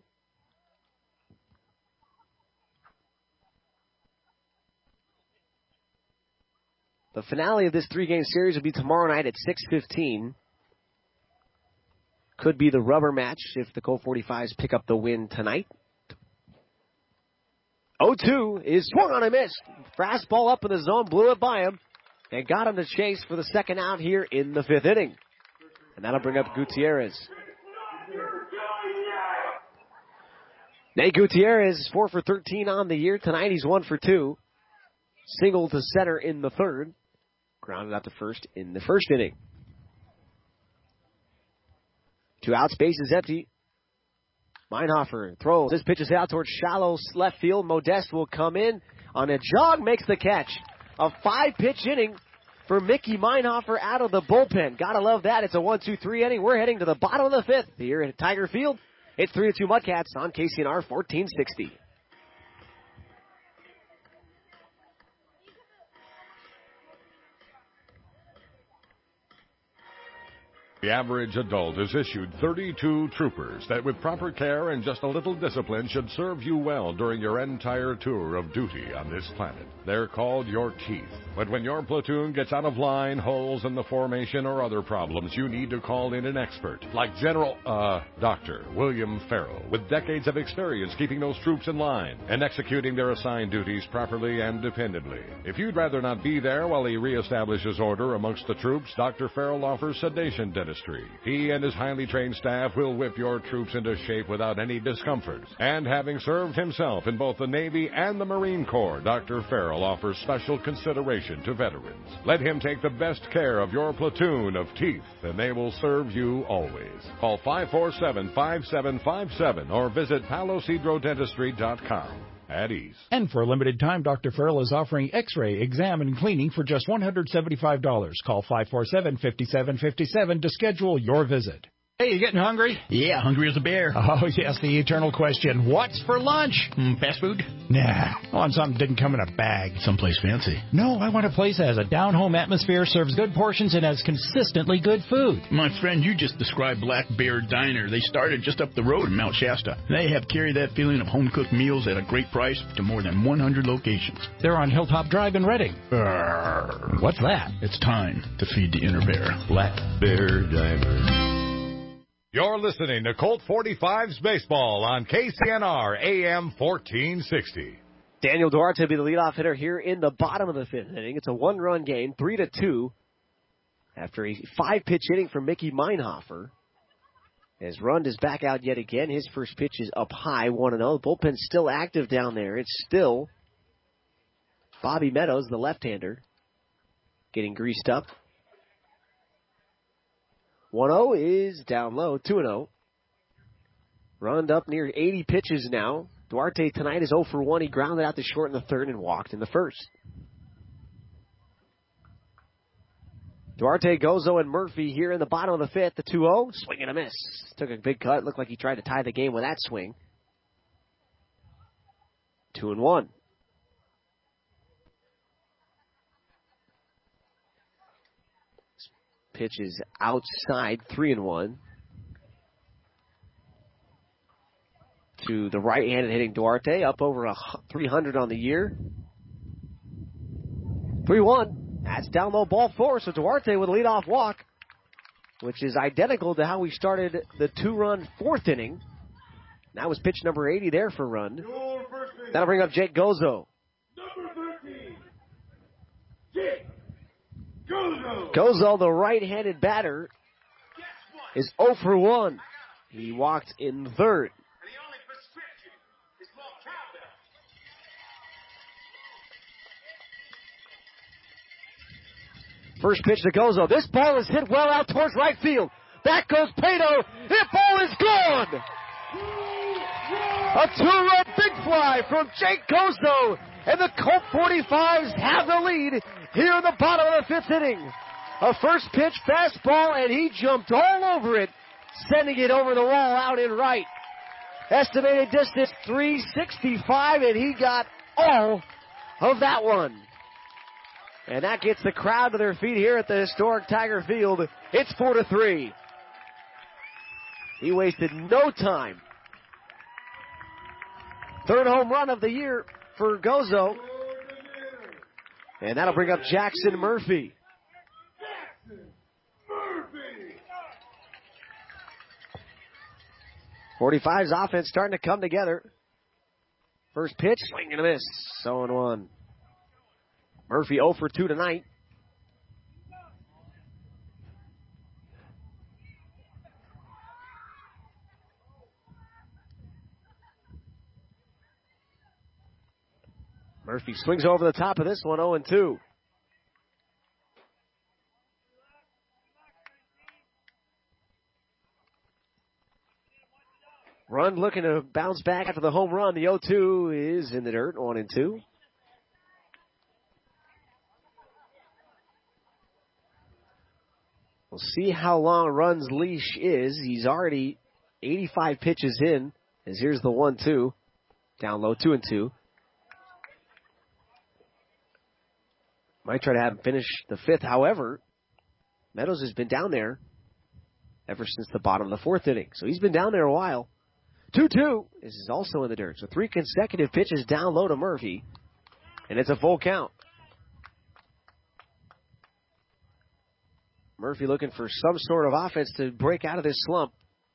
Speaker 6: The finale of this three-game series will be tomorrow night at six fifteen. Could be the rubber match if the Colt forty-fives pick up the win tonight. oh two is swung on and missed. Fastball up in the zone, blew it by him, and got him to chase for the second out here in the fifth inning. And that'll bring up Gutierrez. Nate Gutierrez, four for thirteen on the year. Tonight he's one for two. Single to center in the third. Grounded out to first in the first inning. Two outs, base is empty. Meinhofer throws. This pitch is out towards shallow left field. Modeste will come in on a jog, makes the catch. A five-pitch inning for Mickey Meinhofer out of the bullpen. Gotta love that. It's a one two three inning. We're heading to the bottom of the fifth here at Tiger Field. It's three to two Mudcats on K C N R fourteen sixty.
Speaker 11: The average adult is issued thirty-two troopers that with proper care and just a little discipline should serve you well during your entire tour of duty on this planet. They're called your teeth. But when your platoon gets out of line, holes in the formation, or other problems, you need to call in an expert like General, uh, Doctor William Farrell, with decades of experience keeping those troops in line and executing their assigned duties properly and dependably. If you'd rather not be there while he reestablishes order amongst the troops, Doctor Farrell offers sedation dentistry. He and his highly trained staff will whip your troops into shape without any discomfort. And having served himself in both the Navy and the Marine Corps, Doctor Farrell offers special consideration to veterans. Let him take the best care of your platoon of teeth, and they will serve you always. Call five four seven, five seven five seven or visit palos hydro dentistry dot com. At ease.
Speaker 2: And for a limited time, Doctor Farrell is offering x-ray, exam, and cleaning for just one hundred seventy-five dollars. Call five four seven, five seven five seven to schedule your visit. Hey, you getting hungry?
Speaker 1: Yeah, hungry as a bear.
Speaker 2: Oh, yes, the eternal question. What's for lunch?
Speaker 1: Mm, fast food?
Speaker 2: Nah, I want something that didn't come in a bag.
Speaker 1: Someplace fancy.
Speaker 2: No, I want a place that has a down-home atmosphere, serves good portions, and has consistently good food.
Speaker 1: My friend, you just described Black Bear Diner. They started just up the road in Mount Shasta. They have carried that feeling of home-cooked meals at a great price to more than one hundred locations.
Speaker 2: They're on Hilltop Drive in Reading.
Speaker 1: Arr.
Speaker 2: What's that?
Speaker 1: It's time to feed the inner bear.
Speaker 5: Black Bear Diner.
Speaker 11: You're listening to Colt forty-fives Baseball on K C N R A M fourteen sixty.
Speaker 6: Daniel Duarte will be the leadoff hitter here in the bottom of the fifth inning. It's a one-run game, three to two, after a five-pitch inning from Mickey Meinhofer. As Rund is back out yet again. His first pitch is up high, one and oh. The bullpen's still active down there. It's still Bobby Meadows, the left-hander, getting greased up. one oh is down low, two and oh. Rund up near eighty pitches now. Duarte tonight is oh for one. He grounded out to short in the third and walked in the first. Duarte, Gozo, and Murphy here in the bottom of the fifth. The two oh, swing and a miss. Took a big cut. Looked like he tried to tie the game with that swing. Two and one. Pitch is outside, three and one. To the right-handed hitting Duarte, up over a three hundred on the year. three one. That's down low, ball four. So Duarte with a leadoff walk, which is identical to how we started the two-run fourth inning. That was pitch number eighty there for run. That'll bring up Jake Gozo.
Speaker 7: Number thirteen, Jake Gozo.
Speaker 6: Gozo, the right-handed batter, is oh for one. He walked in third. First pitch to Gozo. This ball is hit well out towards right field. Back goes Pato. That ball is gone. A two-run big fly from Jake Gozo. And the Colt forty-fives have the lead here in the bottom of the fifth inning. A first pitch fastball, and he jumped all over it, sending it over the wall out in right. Estimated distance three sixty-five, and he got all of that one. And that gets the crowd to their feet here at the historic Tiger Field. It's four to three. He wasted no time. Third home run of the year for Gozo. And that'll bring up Jackson Murphy.
Speaker 7: Jackson Murphy.
Speaker 6: forty-five's offense starting to come together. First pitch, swing and a miss. oh and one. Murphy oh for two tonight. Murphy swings over the top of this one, oh and two. Run looking to bounce back after the home run. The oh two is in the dirt, one and two. We'll see how long Run's leash is. He's already eighty-five pitches in, as here's the one two. Down low, two and two. Might try to have him finish the fifth. However, Meadows has been down there ever since the bottom of the fourth inning. So he's been down there a while. two two. This is also in the dirt. So three consecutive pitches down low to Murphy. And it's a full count. Murphy looking for some sort of offense to break out of this slump.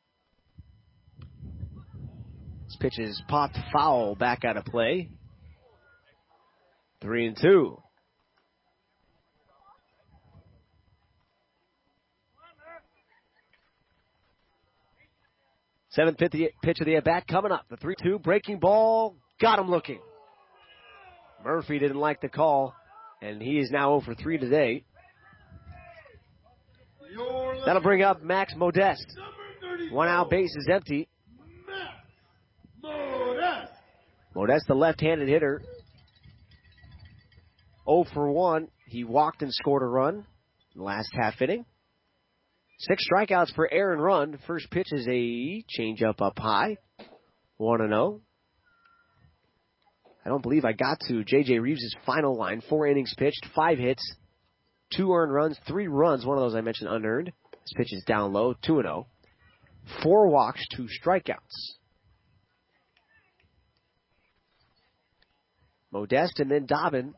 Speaker 6: This pitch is popped foul back out of play. Three and two. Seventh pitch of the at-bat coming up. The three two breaking ball. Got him looking. Murphy didn't like the call, and he is now oh for three today. That'll bring up Max Modeste. One out, base is empty.
Speaker 7: Modeste.
Speaker 6: Modeste, the left-handed hitter. oh for one. He walked and scored a run in the last half inning. Six strikeouts for Aaron Run. First pitch is a changeup up high. one and oh. I don't believe I got to J J Reeves' final line. Four innings pitched, five hits, two earned runs, three runs. One of those I mentioned unearned. This pitch is down low, two and oh. Four walks, two strikeouts. Modeste and then Dobbin.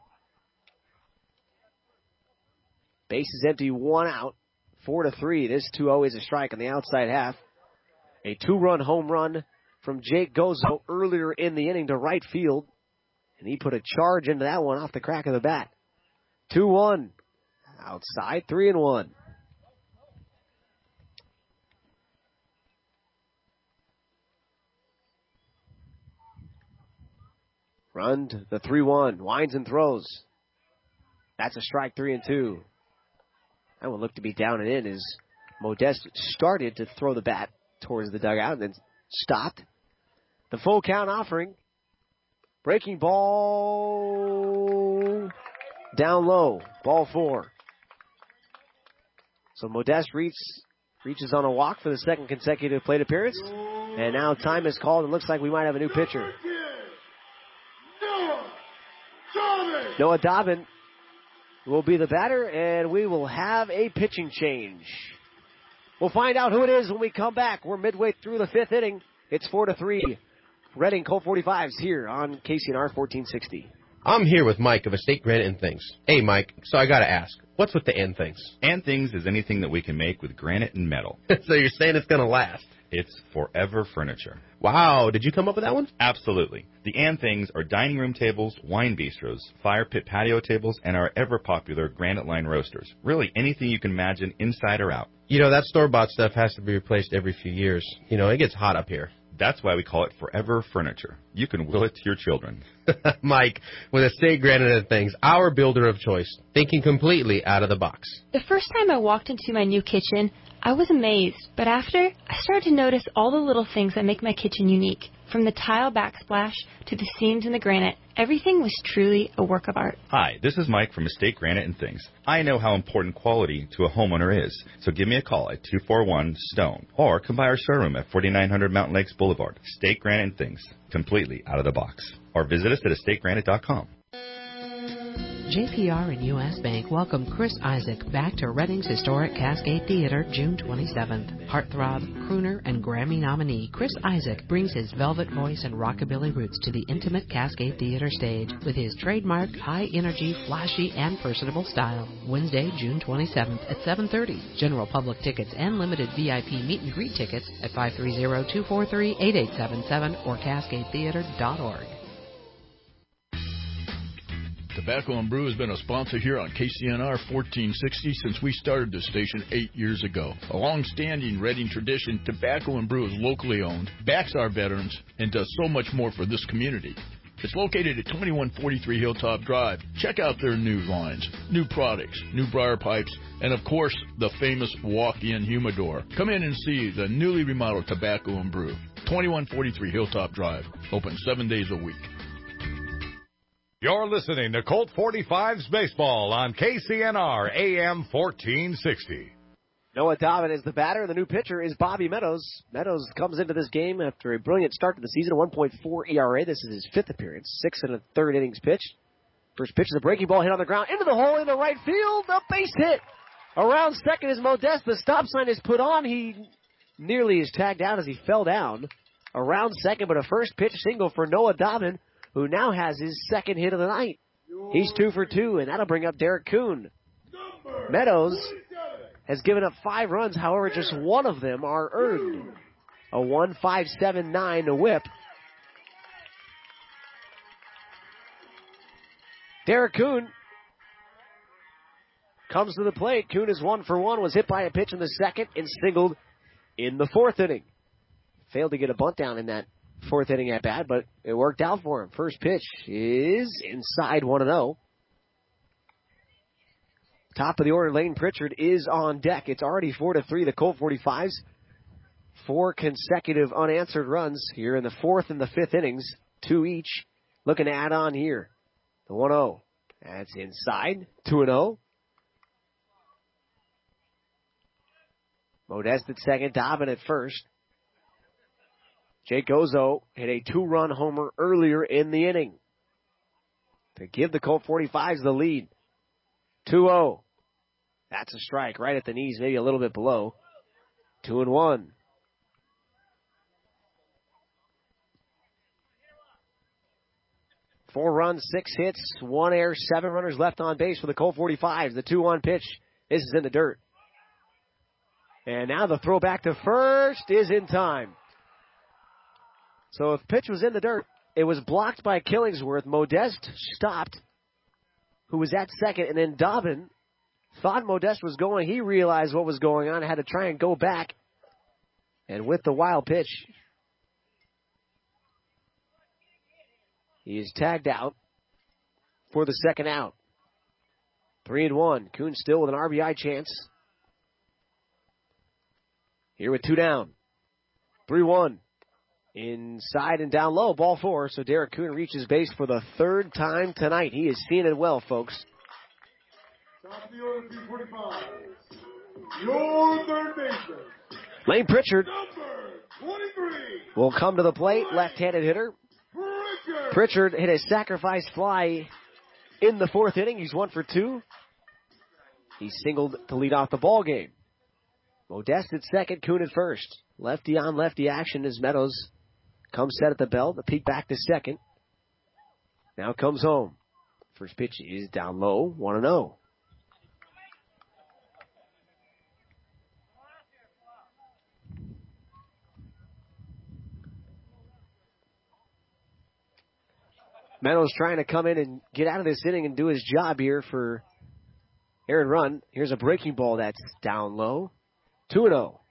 Speaker 6: Base is empty, one out. Four to three. This two oh is a strike on the outside half. A two-run home run from Jake Gozo earlier in the inning to right field. And he put a charge into that one off the crack of the bat. two one. Outside, three and one. Run to the three one. Winds and throws. That's a strike, three and two. That one looked to be down and in as Modeste started to throw the bat towards the dugout and then stopped. The full count offering. Breaking ball down low. Ball four. So Modeste reach, reaches on a walk for the second consecutive plate appearance. And now time is called and looks like we might have a new pitcher.
Speaker 7: Noah Dobbin.
Speaker 6: Noah Dobbin will be the batter, and we will have a pitching change. We'll find out who it is when we come back. We're midway through the fifth inning. It's four to three. Reading Colt forty-fives here on K C N R fourteen sixty.
Speaker 13: I'm here with Mike of Estate Granite and Things. Hey, Mike, so I gotta ask, what's with the and things?
Speaker 14: And things is anything that we can make with granite and metal.
Speaker 13: So you're saying it's gonna last?
Speaker 14: It's forever furniture.
Speaker 13: Wow, did you come up with that one?
Speaker 14: Absolutely. The and things are dining room tables, wine bistros, fire pit patio tables, and our ever-popular granite line roasters. Really anything you can imagine inside or out.
Speaker 13: You know, that store-bought stuff has to be replaced every few years. You know, it gets hot up here.
Speaker 14: That's why we call it forever furniture. You can will it to your children.
Speaker 13: Mike, with Estate Granite and Things, our builder of choice, thinking completely out of the box.
Speaker 15: The first time I walked into my new kitchen, I was amazed, but after, I started to notice all the little things that make my kitchen unique. From the tile backsplash to the seams in the granite, everything was truly a work of art.
Speaker 14: Hi, this is Mike from Estate Granite and Things. I know how important quality to a homeowner is, so give me a call at two four one STONE or come by our showroom at forty-nine hundred Mountain Lakes Boulevard. Estate Granite and Things, completely out of the box. Or visit us at estate granite dot com.
Speaker 3: J P R and U S Bank welcome Chris Isaak back to Reading's historic Cascade Theater June twenty-seventh. Heartthrob, crooner, and Grammy nominee Chris Isaak brings his velvet voice and rockabilly roots to the intimate Cascade Theater stage with his trademark high-energy, flashy, and personable style. Wednesday, June twenty-seventh at seven thirty. General public tickets and limited V I P meet and greet tickets at five three zero, two four three, eight eight seven seven or cascade theater dot org.
Speaker 1: Tobacco and Brew has been a sponsor here on K C N R fourteen sixty since we started this station eight years ago. A long-standing Reading tradition, Tobacco and Brew is locally owned, backs our veterans, and does so much more for this community. It's located at twenty-one forty-three Hilltop Drive. Check out their new lines, new products, new briar pipes, and of course, the famous walk-in humidor. Come in and see the newly remodeled Tobacco and Brew. twenty-one forty-three Hilltop Drive. Open seven days a week.
Speaker 11: You're listening to Colt forty-fives Baseball on K C N R A M fourteen sixty.
Speaker 6: Noah Dobbin is the batter. The new pitcher is Bobby Meadows. Meadows comes into this game after a brilliant start to the season, a one point four E R A. This is his fifth appearance, six and a third innings pitched. First pitch is a breaking ball hit on the ground, into the hole, into right field, a base hit. Around second is Modeste. The stop sign is put on. He nearly is tagged out as he fell down. Around second, but a first pitch single for Noah Dobbin, who now has his second hit of the night. He's two for two, and that'll bring up Derek Kuhn. Meadows has given up five runs, however, just one of them are earned. A one five seven nine to whip. Derek Kuhn comes to the plate. Kuhn is one for one, was hit by a pitch in the second and singled in the fourth inning. Failed to get a bunt down in that fourth inning at bat, but it worked out for him. First pitch is inside one and oh. Top of the order, Lane Pritchard is on deck. It's already four to three. The Colt forty-fives. Four consecutive unanswered runs here in the fourth and the fifth innings. Two each. Looking to add on here. The one oh. That's inside. two and oh. Modeste at second. Dobbin at first. Jake Ozo hit a two-run homer earlier in the inning to give the Colt forty-fives the lead. two oh. That's a strike right at the knees, maybe a little bit below. Two and one. Four runs, six hits, one error, seven runners left on base for the Colt forty-fives. The two one pitch. This is in the dirt. And now the throw back to first is in time. So if pitch was in the dirt, it was blocked by Killingsworth. Modeste stopped, who was at second, and then Dobbin thought Modeste was going. He realized what was going on, had to try and go back. And with the wild pitch, he is tagged out for the second out. Three and one. Kuhn still with an R B I chance. Here with two down. three one. Inside and down low, ball four. So Derek Kuhn reaches base for the third time tonight. He is seeing it well, folks.
Speaker 7: Top of the order, three forty-five. Your third baseman.
Speaker 6: Lane Pritchard
Speaker 7: Number twenty-three.
Speaker 6: will come to the plate. Left-handed hitter.
Speaker 7: Pritchard.
Speaker 6: Pritchard hit a sacrifice fly in the fourth inning. He's one for two. He singled to lead off the ball game. Modest at second, Kuhn at first. Lefty on lefty action as Meadows comes set at the belt. The peek back to second. Now comes home. First pitch is down low, one and oh. Meadows trying to come in and get out of this inning and do his job here for Aaron Run. Here's a breaking ball that's down low. two and oh.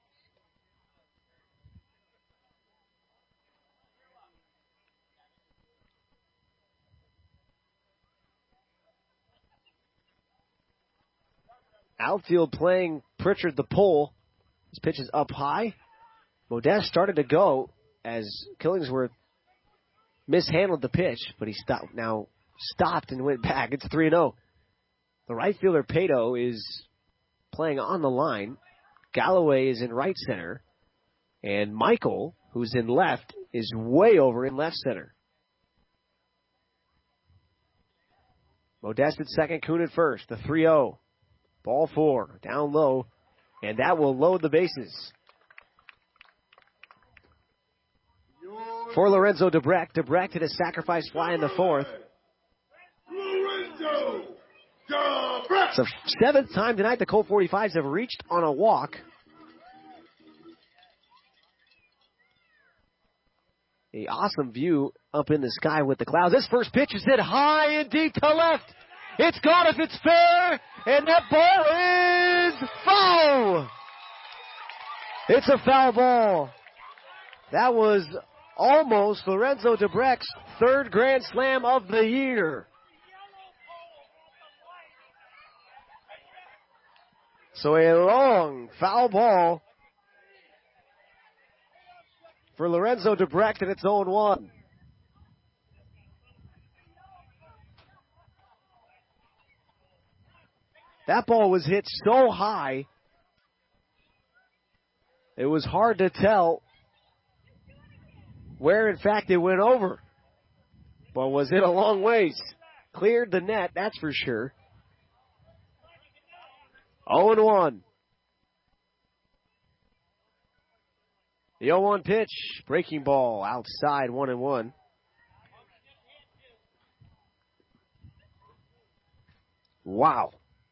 Speaker 6: Outfield playing Pritchard the pole. His pitch is up high. Modest started to go as Killingsworth mishandled the pitch, but he stopped now stopped and went back. It's three and oh. The right fielder Pato is playing on the line. Galloway is in right center. And Michael, who's in left, is way over in left center. Modest at second, Kuhn at first. The three oh. Ball four, down low, and that will load the bases. For Lorenzo Debrecht, Debrecht hit a sacrifice fly in the fourth.
Speaker 7: Lorenzo Debrecht.
Speaker 6: It's the seventh time tonight the Colt forty-fives have reached on a walk. A awesome view up in the sky with the clouds. This first pitch is hit high and deep to left. It's gone if it's fair, and that ball is foul. It's a foul ball. That was almost Lorenzo Debrecht's third grand slam of the year. So a long foul ball for Lorenzo Debrecht, and it's oh one. That ball was hit so high, it was hard to tell where, in fact, it went over. But was it a long ways? Cleared the net, that's for sure. oh one. The oh one pitch, breaking ball outside, one and one. Wow.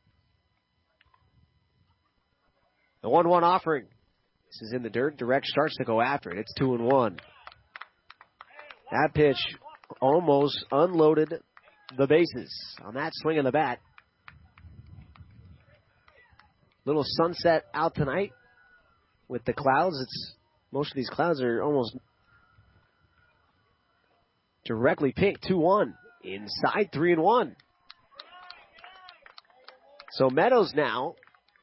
Speaker 6: The one one offering. This is in the dirt. Direct starts to go after it. It's two and one. That pitch almost unloaded the bases on that swing of the bat. Little sunset out tonight with the clouds. It's most of these clouds are almost directly pink. two one. Inside three and one. So Meadows now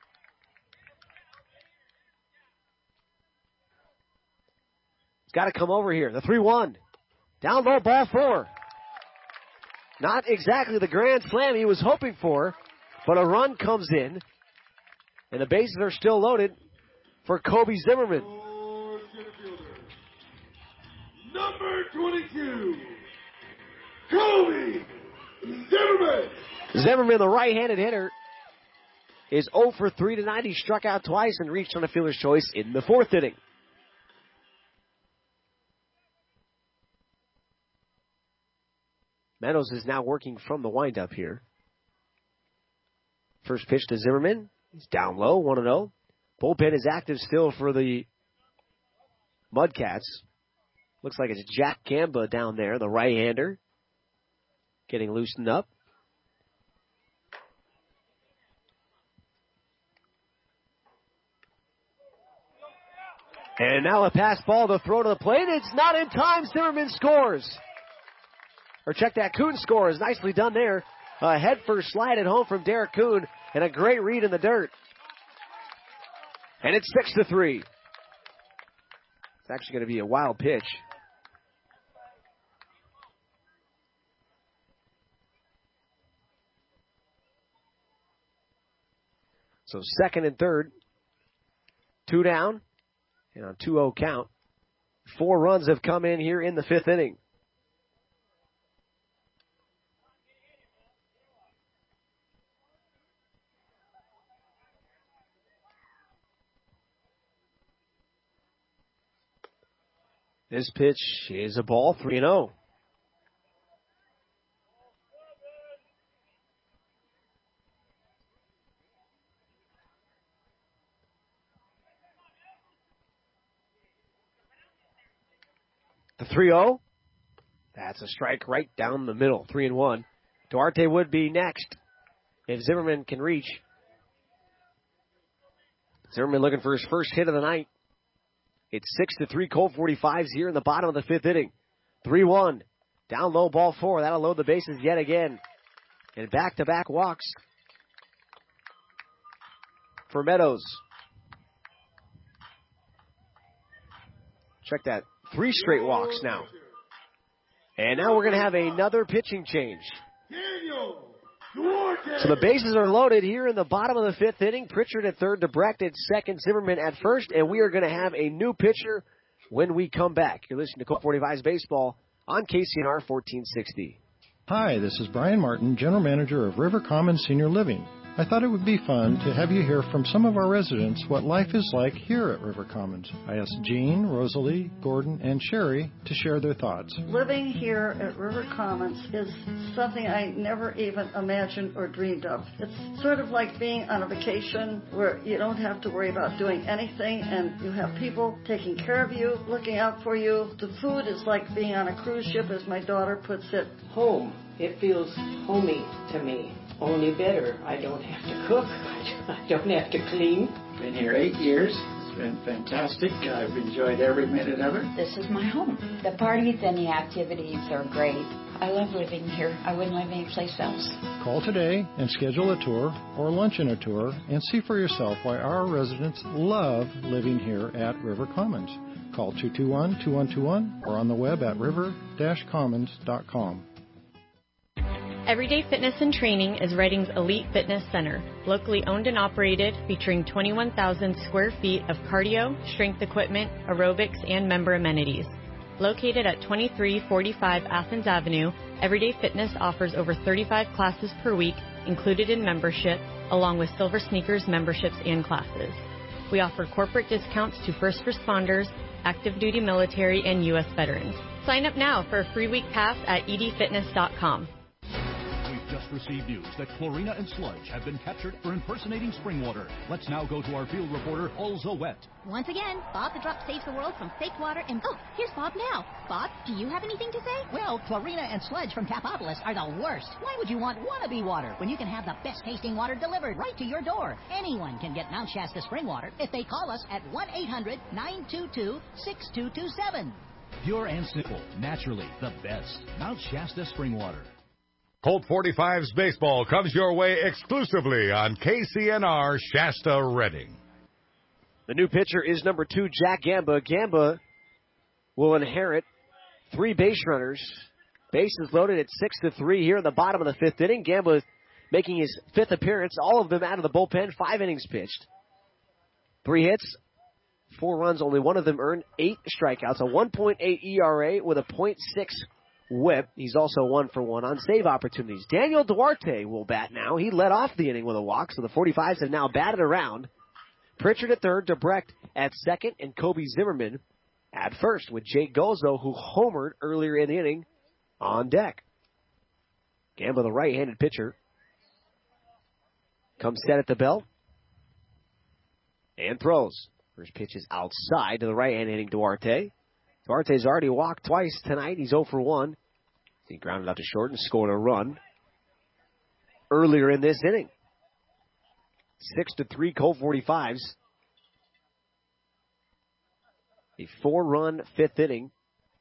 Speaker 6: it's got to come over here. The three one. Down low, ball four. Not exactly the grand slam he was hoping for, but a run comes in, and the bases are still loaded for Kobe Zimmerman.
Speaker 7: Number twenty-two, Kobe Zimmerman.
Speaker 6: Zimmerman, the right-handed hitter, is oh for three tonight. He struck out twice and reached on a fielder's choice in the fourth inning. Meadows is now working from the windup here. First pitch to Zimmerman. He's down low, one and oh. Bullpen is active still for the Mudcats. Looks like it's Jack Gamba down there, the right-hander, getting loosened up. And now a pass ball to throw to the plate. It's not in time. Zimmerman scores. Or check that, Kuhn scores. Nicely done there. A head first slide at home from Derek Kuhn, and a great read in the dirt. And it's six to three. It's actually going to be a wild pitch. So second and third, two down, and on two oh count. Four runs have come in here in the fifth inning. This pitch is a ball, three and oh. The three oh. That's a strike right down the middle, three and one. Duarte would be next if Zimmerman can reach. Zimmerman looking for his first hit of the night. It's six to three, Colt forty-fives here in the bottom of the fifth inning. three one. Down low, ball four. That'll load the bases yet again. And back-to-back walks for Meadows. Check that. Three straight walks now. And now we're going to have another pitching change. So the bases are loaded here in the bottom of the fifth inning. Pritchard at third, DeBrecht at second, Zimmerman at first, and we are going to have a new pitcher when we come back. You're listening to Colt forty-five's Baseball on K C N R fourteen sixty.
Speaker 16: Hi, this is Brian Martin, General Manager of River Commons Senior Living. I thought it would be fun to have you hear from some of our residents what life is like here at River Commons. I asked Jean, Rosalie, Gordon, and Sherry to share their thoughts.
Speaker 17: Living here at River Commons is something I never even imagined or dreamed of. It's sort of like being on a vacation where you don't have to worry about doing anything and you have people taking care of you, looking out for you. The food is like being on a cruise ship, as my daughter puts it.
Speaker 18: Home. It feels homey to me. Only better. I don't have to cook. I don't have to clean.
Speaker 19: Been here eight years. It's been fantastic. I've enjoyed every minute of it.
Speaker 25: This is my home. The parties and the activities are great. I love living here. I wouldn't live anyplace else.
Speaker 16: Call today and schedule a tour or lunch and a tour and see for yourself why our residents love living here at River Commons. Call two two one, two one two one or on the web at river dash commons dot com.
Speaker 26: Everyday Fitness and Training is Reading's elite fitness center, locally owned and operated, featuring twenty-one thousand square feet of cardio, strength equipment, aerobics, and member amenities. Located at twenty-three forty-five Athens Avenue, Everyday Fitness offers over thirty-five classes per week included in membership, along with Silver Sneakers memberships and classes. We offer corporate discounts to first responders, active duty military, and U S veterans. Sign up now for a free week pass at e d fitness dot com.
Speaker 27: Just received news that Chlorina and Sludge have been captured for impersonating spring water. Let's now go to our field reporter, Olza Wet.
Speaker 28: Once again, Bob the Drop saves the world from fake water and... Oh, here's Bob now. Bob, do you have anything to say?
Speaker 29: Well, Chlorina and Sludge from Tapopolis are the worst. Why would you want wannabe water when you can have the best tasting water delivered right to your door? Anyone can get Mount Shasta spring water if they call us at one eight hundred, nine two two, six two two seven.
Speaker 27: Pure and simple, naturally the best. Mount Shasta spring water.
Speaker 11: Colt forty-five's Baseball comes your way exclusively on K C N R Shasta Reading.
Speaker 6: The new pitcher is number two, Jack Gamba. Gamba will inherit three base runners. Bases loaded at six to three here in the bottom of the fifth inning. Gamba making his fifth appearance, all of them out of the bullpen, five innings pitched. Three hits, four runs, only one of them earned, eight strikeouts, a one point eight E R A with a point six whip. He's also one for one on save opportunities. Daniel Duarte will bat now. He led off the inning with a walk, so the forty-fives have now batted around. Pritchard at third, DeBrecht at second, and Kobe Zimmerman at first, with Jake Gozo, who homered earlier in the inning, on deck. Gamba, the right-handed pitcher, comes set at the belt and throws. First pitch is outside to the right-hand hitting Duarte. Duarte's already walked twice tonight. He's oh for one. He grounded out to short and scored a run earlier in this inning. Six to three, Colt forty-fives. A four-run fifth inning.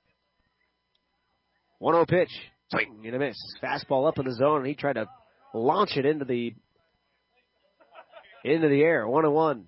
Speaker 6: one oh pitch. Swing and a miss. Fastball up in the zone, and he tried to launch it into the into the air. one oh one.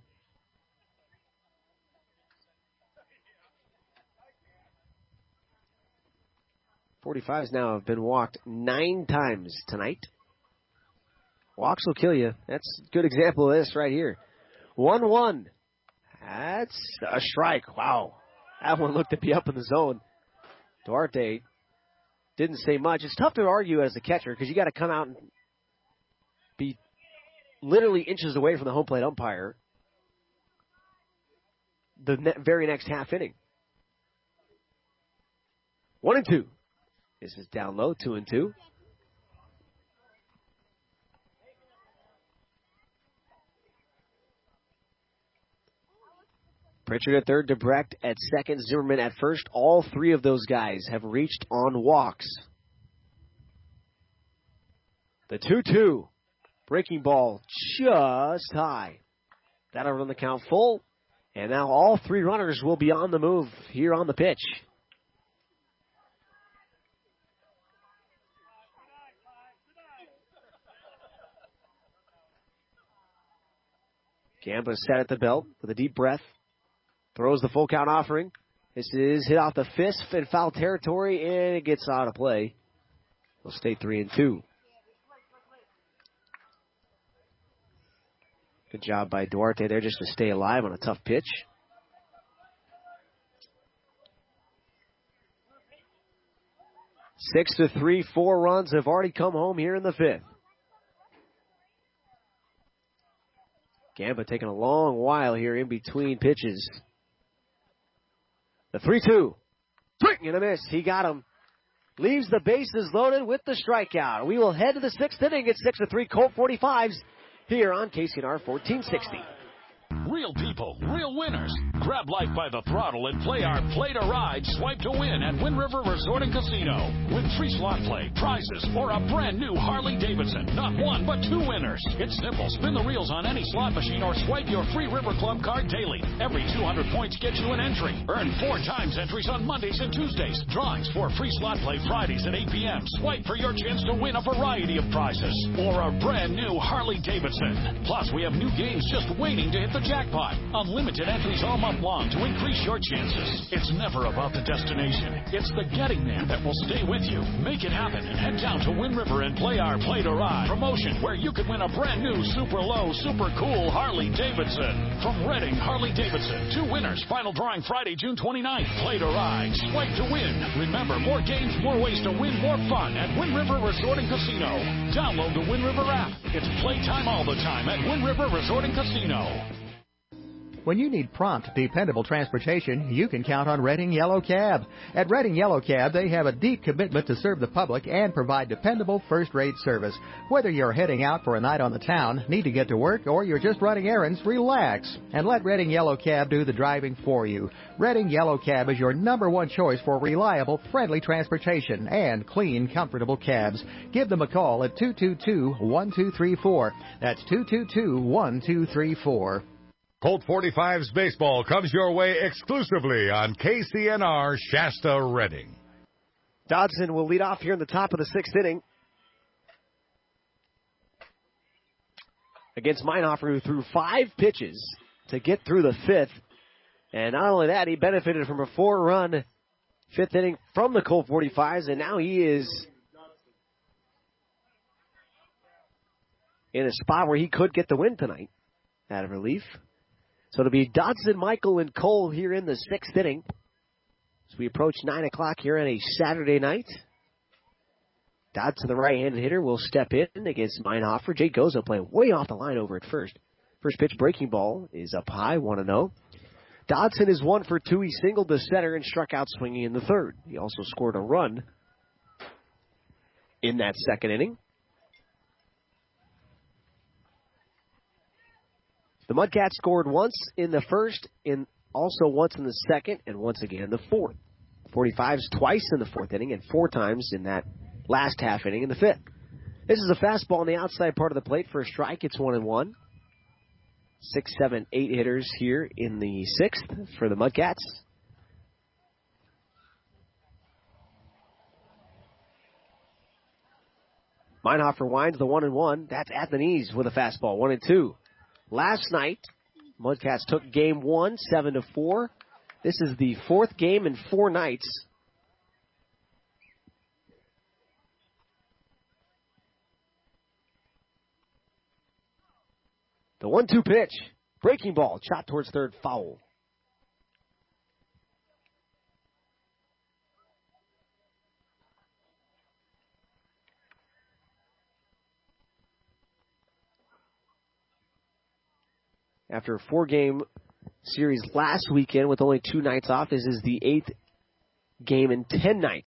Speaker 6: forty-fives now have been walked nine times tonight. Walks will kill you. That's a good example of this right here. one one. That's a strike. Wow. That one looked to be up in the zone. Duarte didn't say much. It's tough to argue as a catcher because you got to come out and be literally inches away from the home plate umpire the ne- very next half inning. One and two. This is down low, two and two. Pritchard at third, DeBrecht at second, Zimmerman at first. All three of those guys have reached on walks. The two two. Breaking ball just high. That'll run the count full. And now all three runners will be on the move here on the pitch. Gamba set at the belt with a deep breath. Throws the full count offering. This is hit off the fist in foul territory, and it gets out of play. We'll stay three and two. Good job by Duarte there just to stay alive on a tough pitch. Six to three, four runs have already come home here in the fifth. Gamba taking a long while here in between pitches. The three two. Swing and a miss. He got him. Leaves the bases loaded with the strikeout. We will head to the sixth inning. It's six to three Colt forty-fives here on K C N R fourteen sixty.
Speaker 4: Real people, real winners. Grab life by the throttle and play our Play to Ride, Swipe to Win at Wind River Resort and Casino. With free slot play, prizes, or a brand new Harley Davidson. Not one, but two winners. It's simple. Spin the reels on any slot machine or swipe your free River Club card daily. Every two hundred points gets you an entry. Earn four times entries on Mondays and Tuesdays. Drawings for free slot play Fridays at eight p.m. Swipe for your chance to win a variety of prizes. Or a brand new Harley Davidson. Plus, we have new games just waiting to hit the jackpot. Unlimited entries all month long to increase your chances. It's never about the destination. It's the getting there that will stay with you. Make it happen and head down to Wind River and play our Play to Ride promotion where you could win a brand new super low, super cool Harley Davidson. From Redding Harley Davidson. Two winners. Final drawing Friday, June twenty-ninth. Play to Ride. Swipe to win. Remember, more games, more ways to win, more fun at Wind River Resort and Casino. Download the Wind River app. It's playtime all the time at Wind River Resort and Casino.
Speaker 8: When you need prompt, dependable transportation, you can count on Redding Yellow Cab. At Redding Yellow Cab, they have a deep commitment to serve the public and provide dependable first-rate service. Whether you're heading out for a night on the town, need to get to work, or you're just running errands, relax and let Redding Yellow Cab do the driving for you. Redding Yellow Cab is your number one choice for reliable, friendly transportation and clean, comfortable cabs. Give them a call at two two two, one two three four. That's two two two, one two three four.
Speaker 11: Colt forty-fives baseball comes your way exclusively on K C N R Shasta Redding.
Speaker 6: Dodson will lead off here in the top of the sixth inning against Meinhofer, who threw five pitches to get through the fifth. And not only that, he benefited from a four-run fifth inning from the Colt forty-fives, and now he is in a spot where he could get the win tonight out of relief. So it'll be Dodson, Michael, and Cole here in the sixth inning as we approach nine o'clock here on a Saturday night. Dodson, the right-handed hitter, will step in against Meinhofer. Jake Goza playing way off the line over at first. First pitch breaking ball is up high, one and oh. Dodson is one for two. He singled the center and struck out swinging in the third. He also scored a run in that second inning. The Mudcats scored once in the first, and also once in the second, and once again in the fourth. forty-fives twice in the fourth inning, and four times in that last half inning in the fifth. This is a fastball on the outside part of the plate for a strike. It's one and one. Six, seven, eight hitters here in the sixth for the Mudcats. Meinhofer winds the one and one. That's at the knees with a fastball, one and two. Last night, Mudcats took game one, seven to four. This is the fourth game in four nights. The one two pitch. Breaking ball. Shot towards third. Foul. After a four-game series last weekend with only two nights off, this is the eighth game in ten nights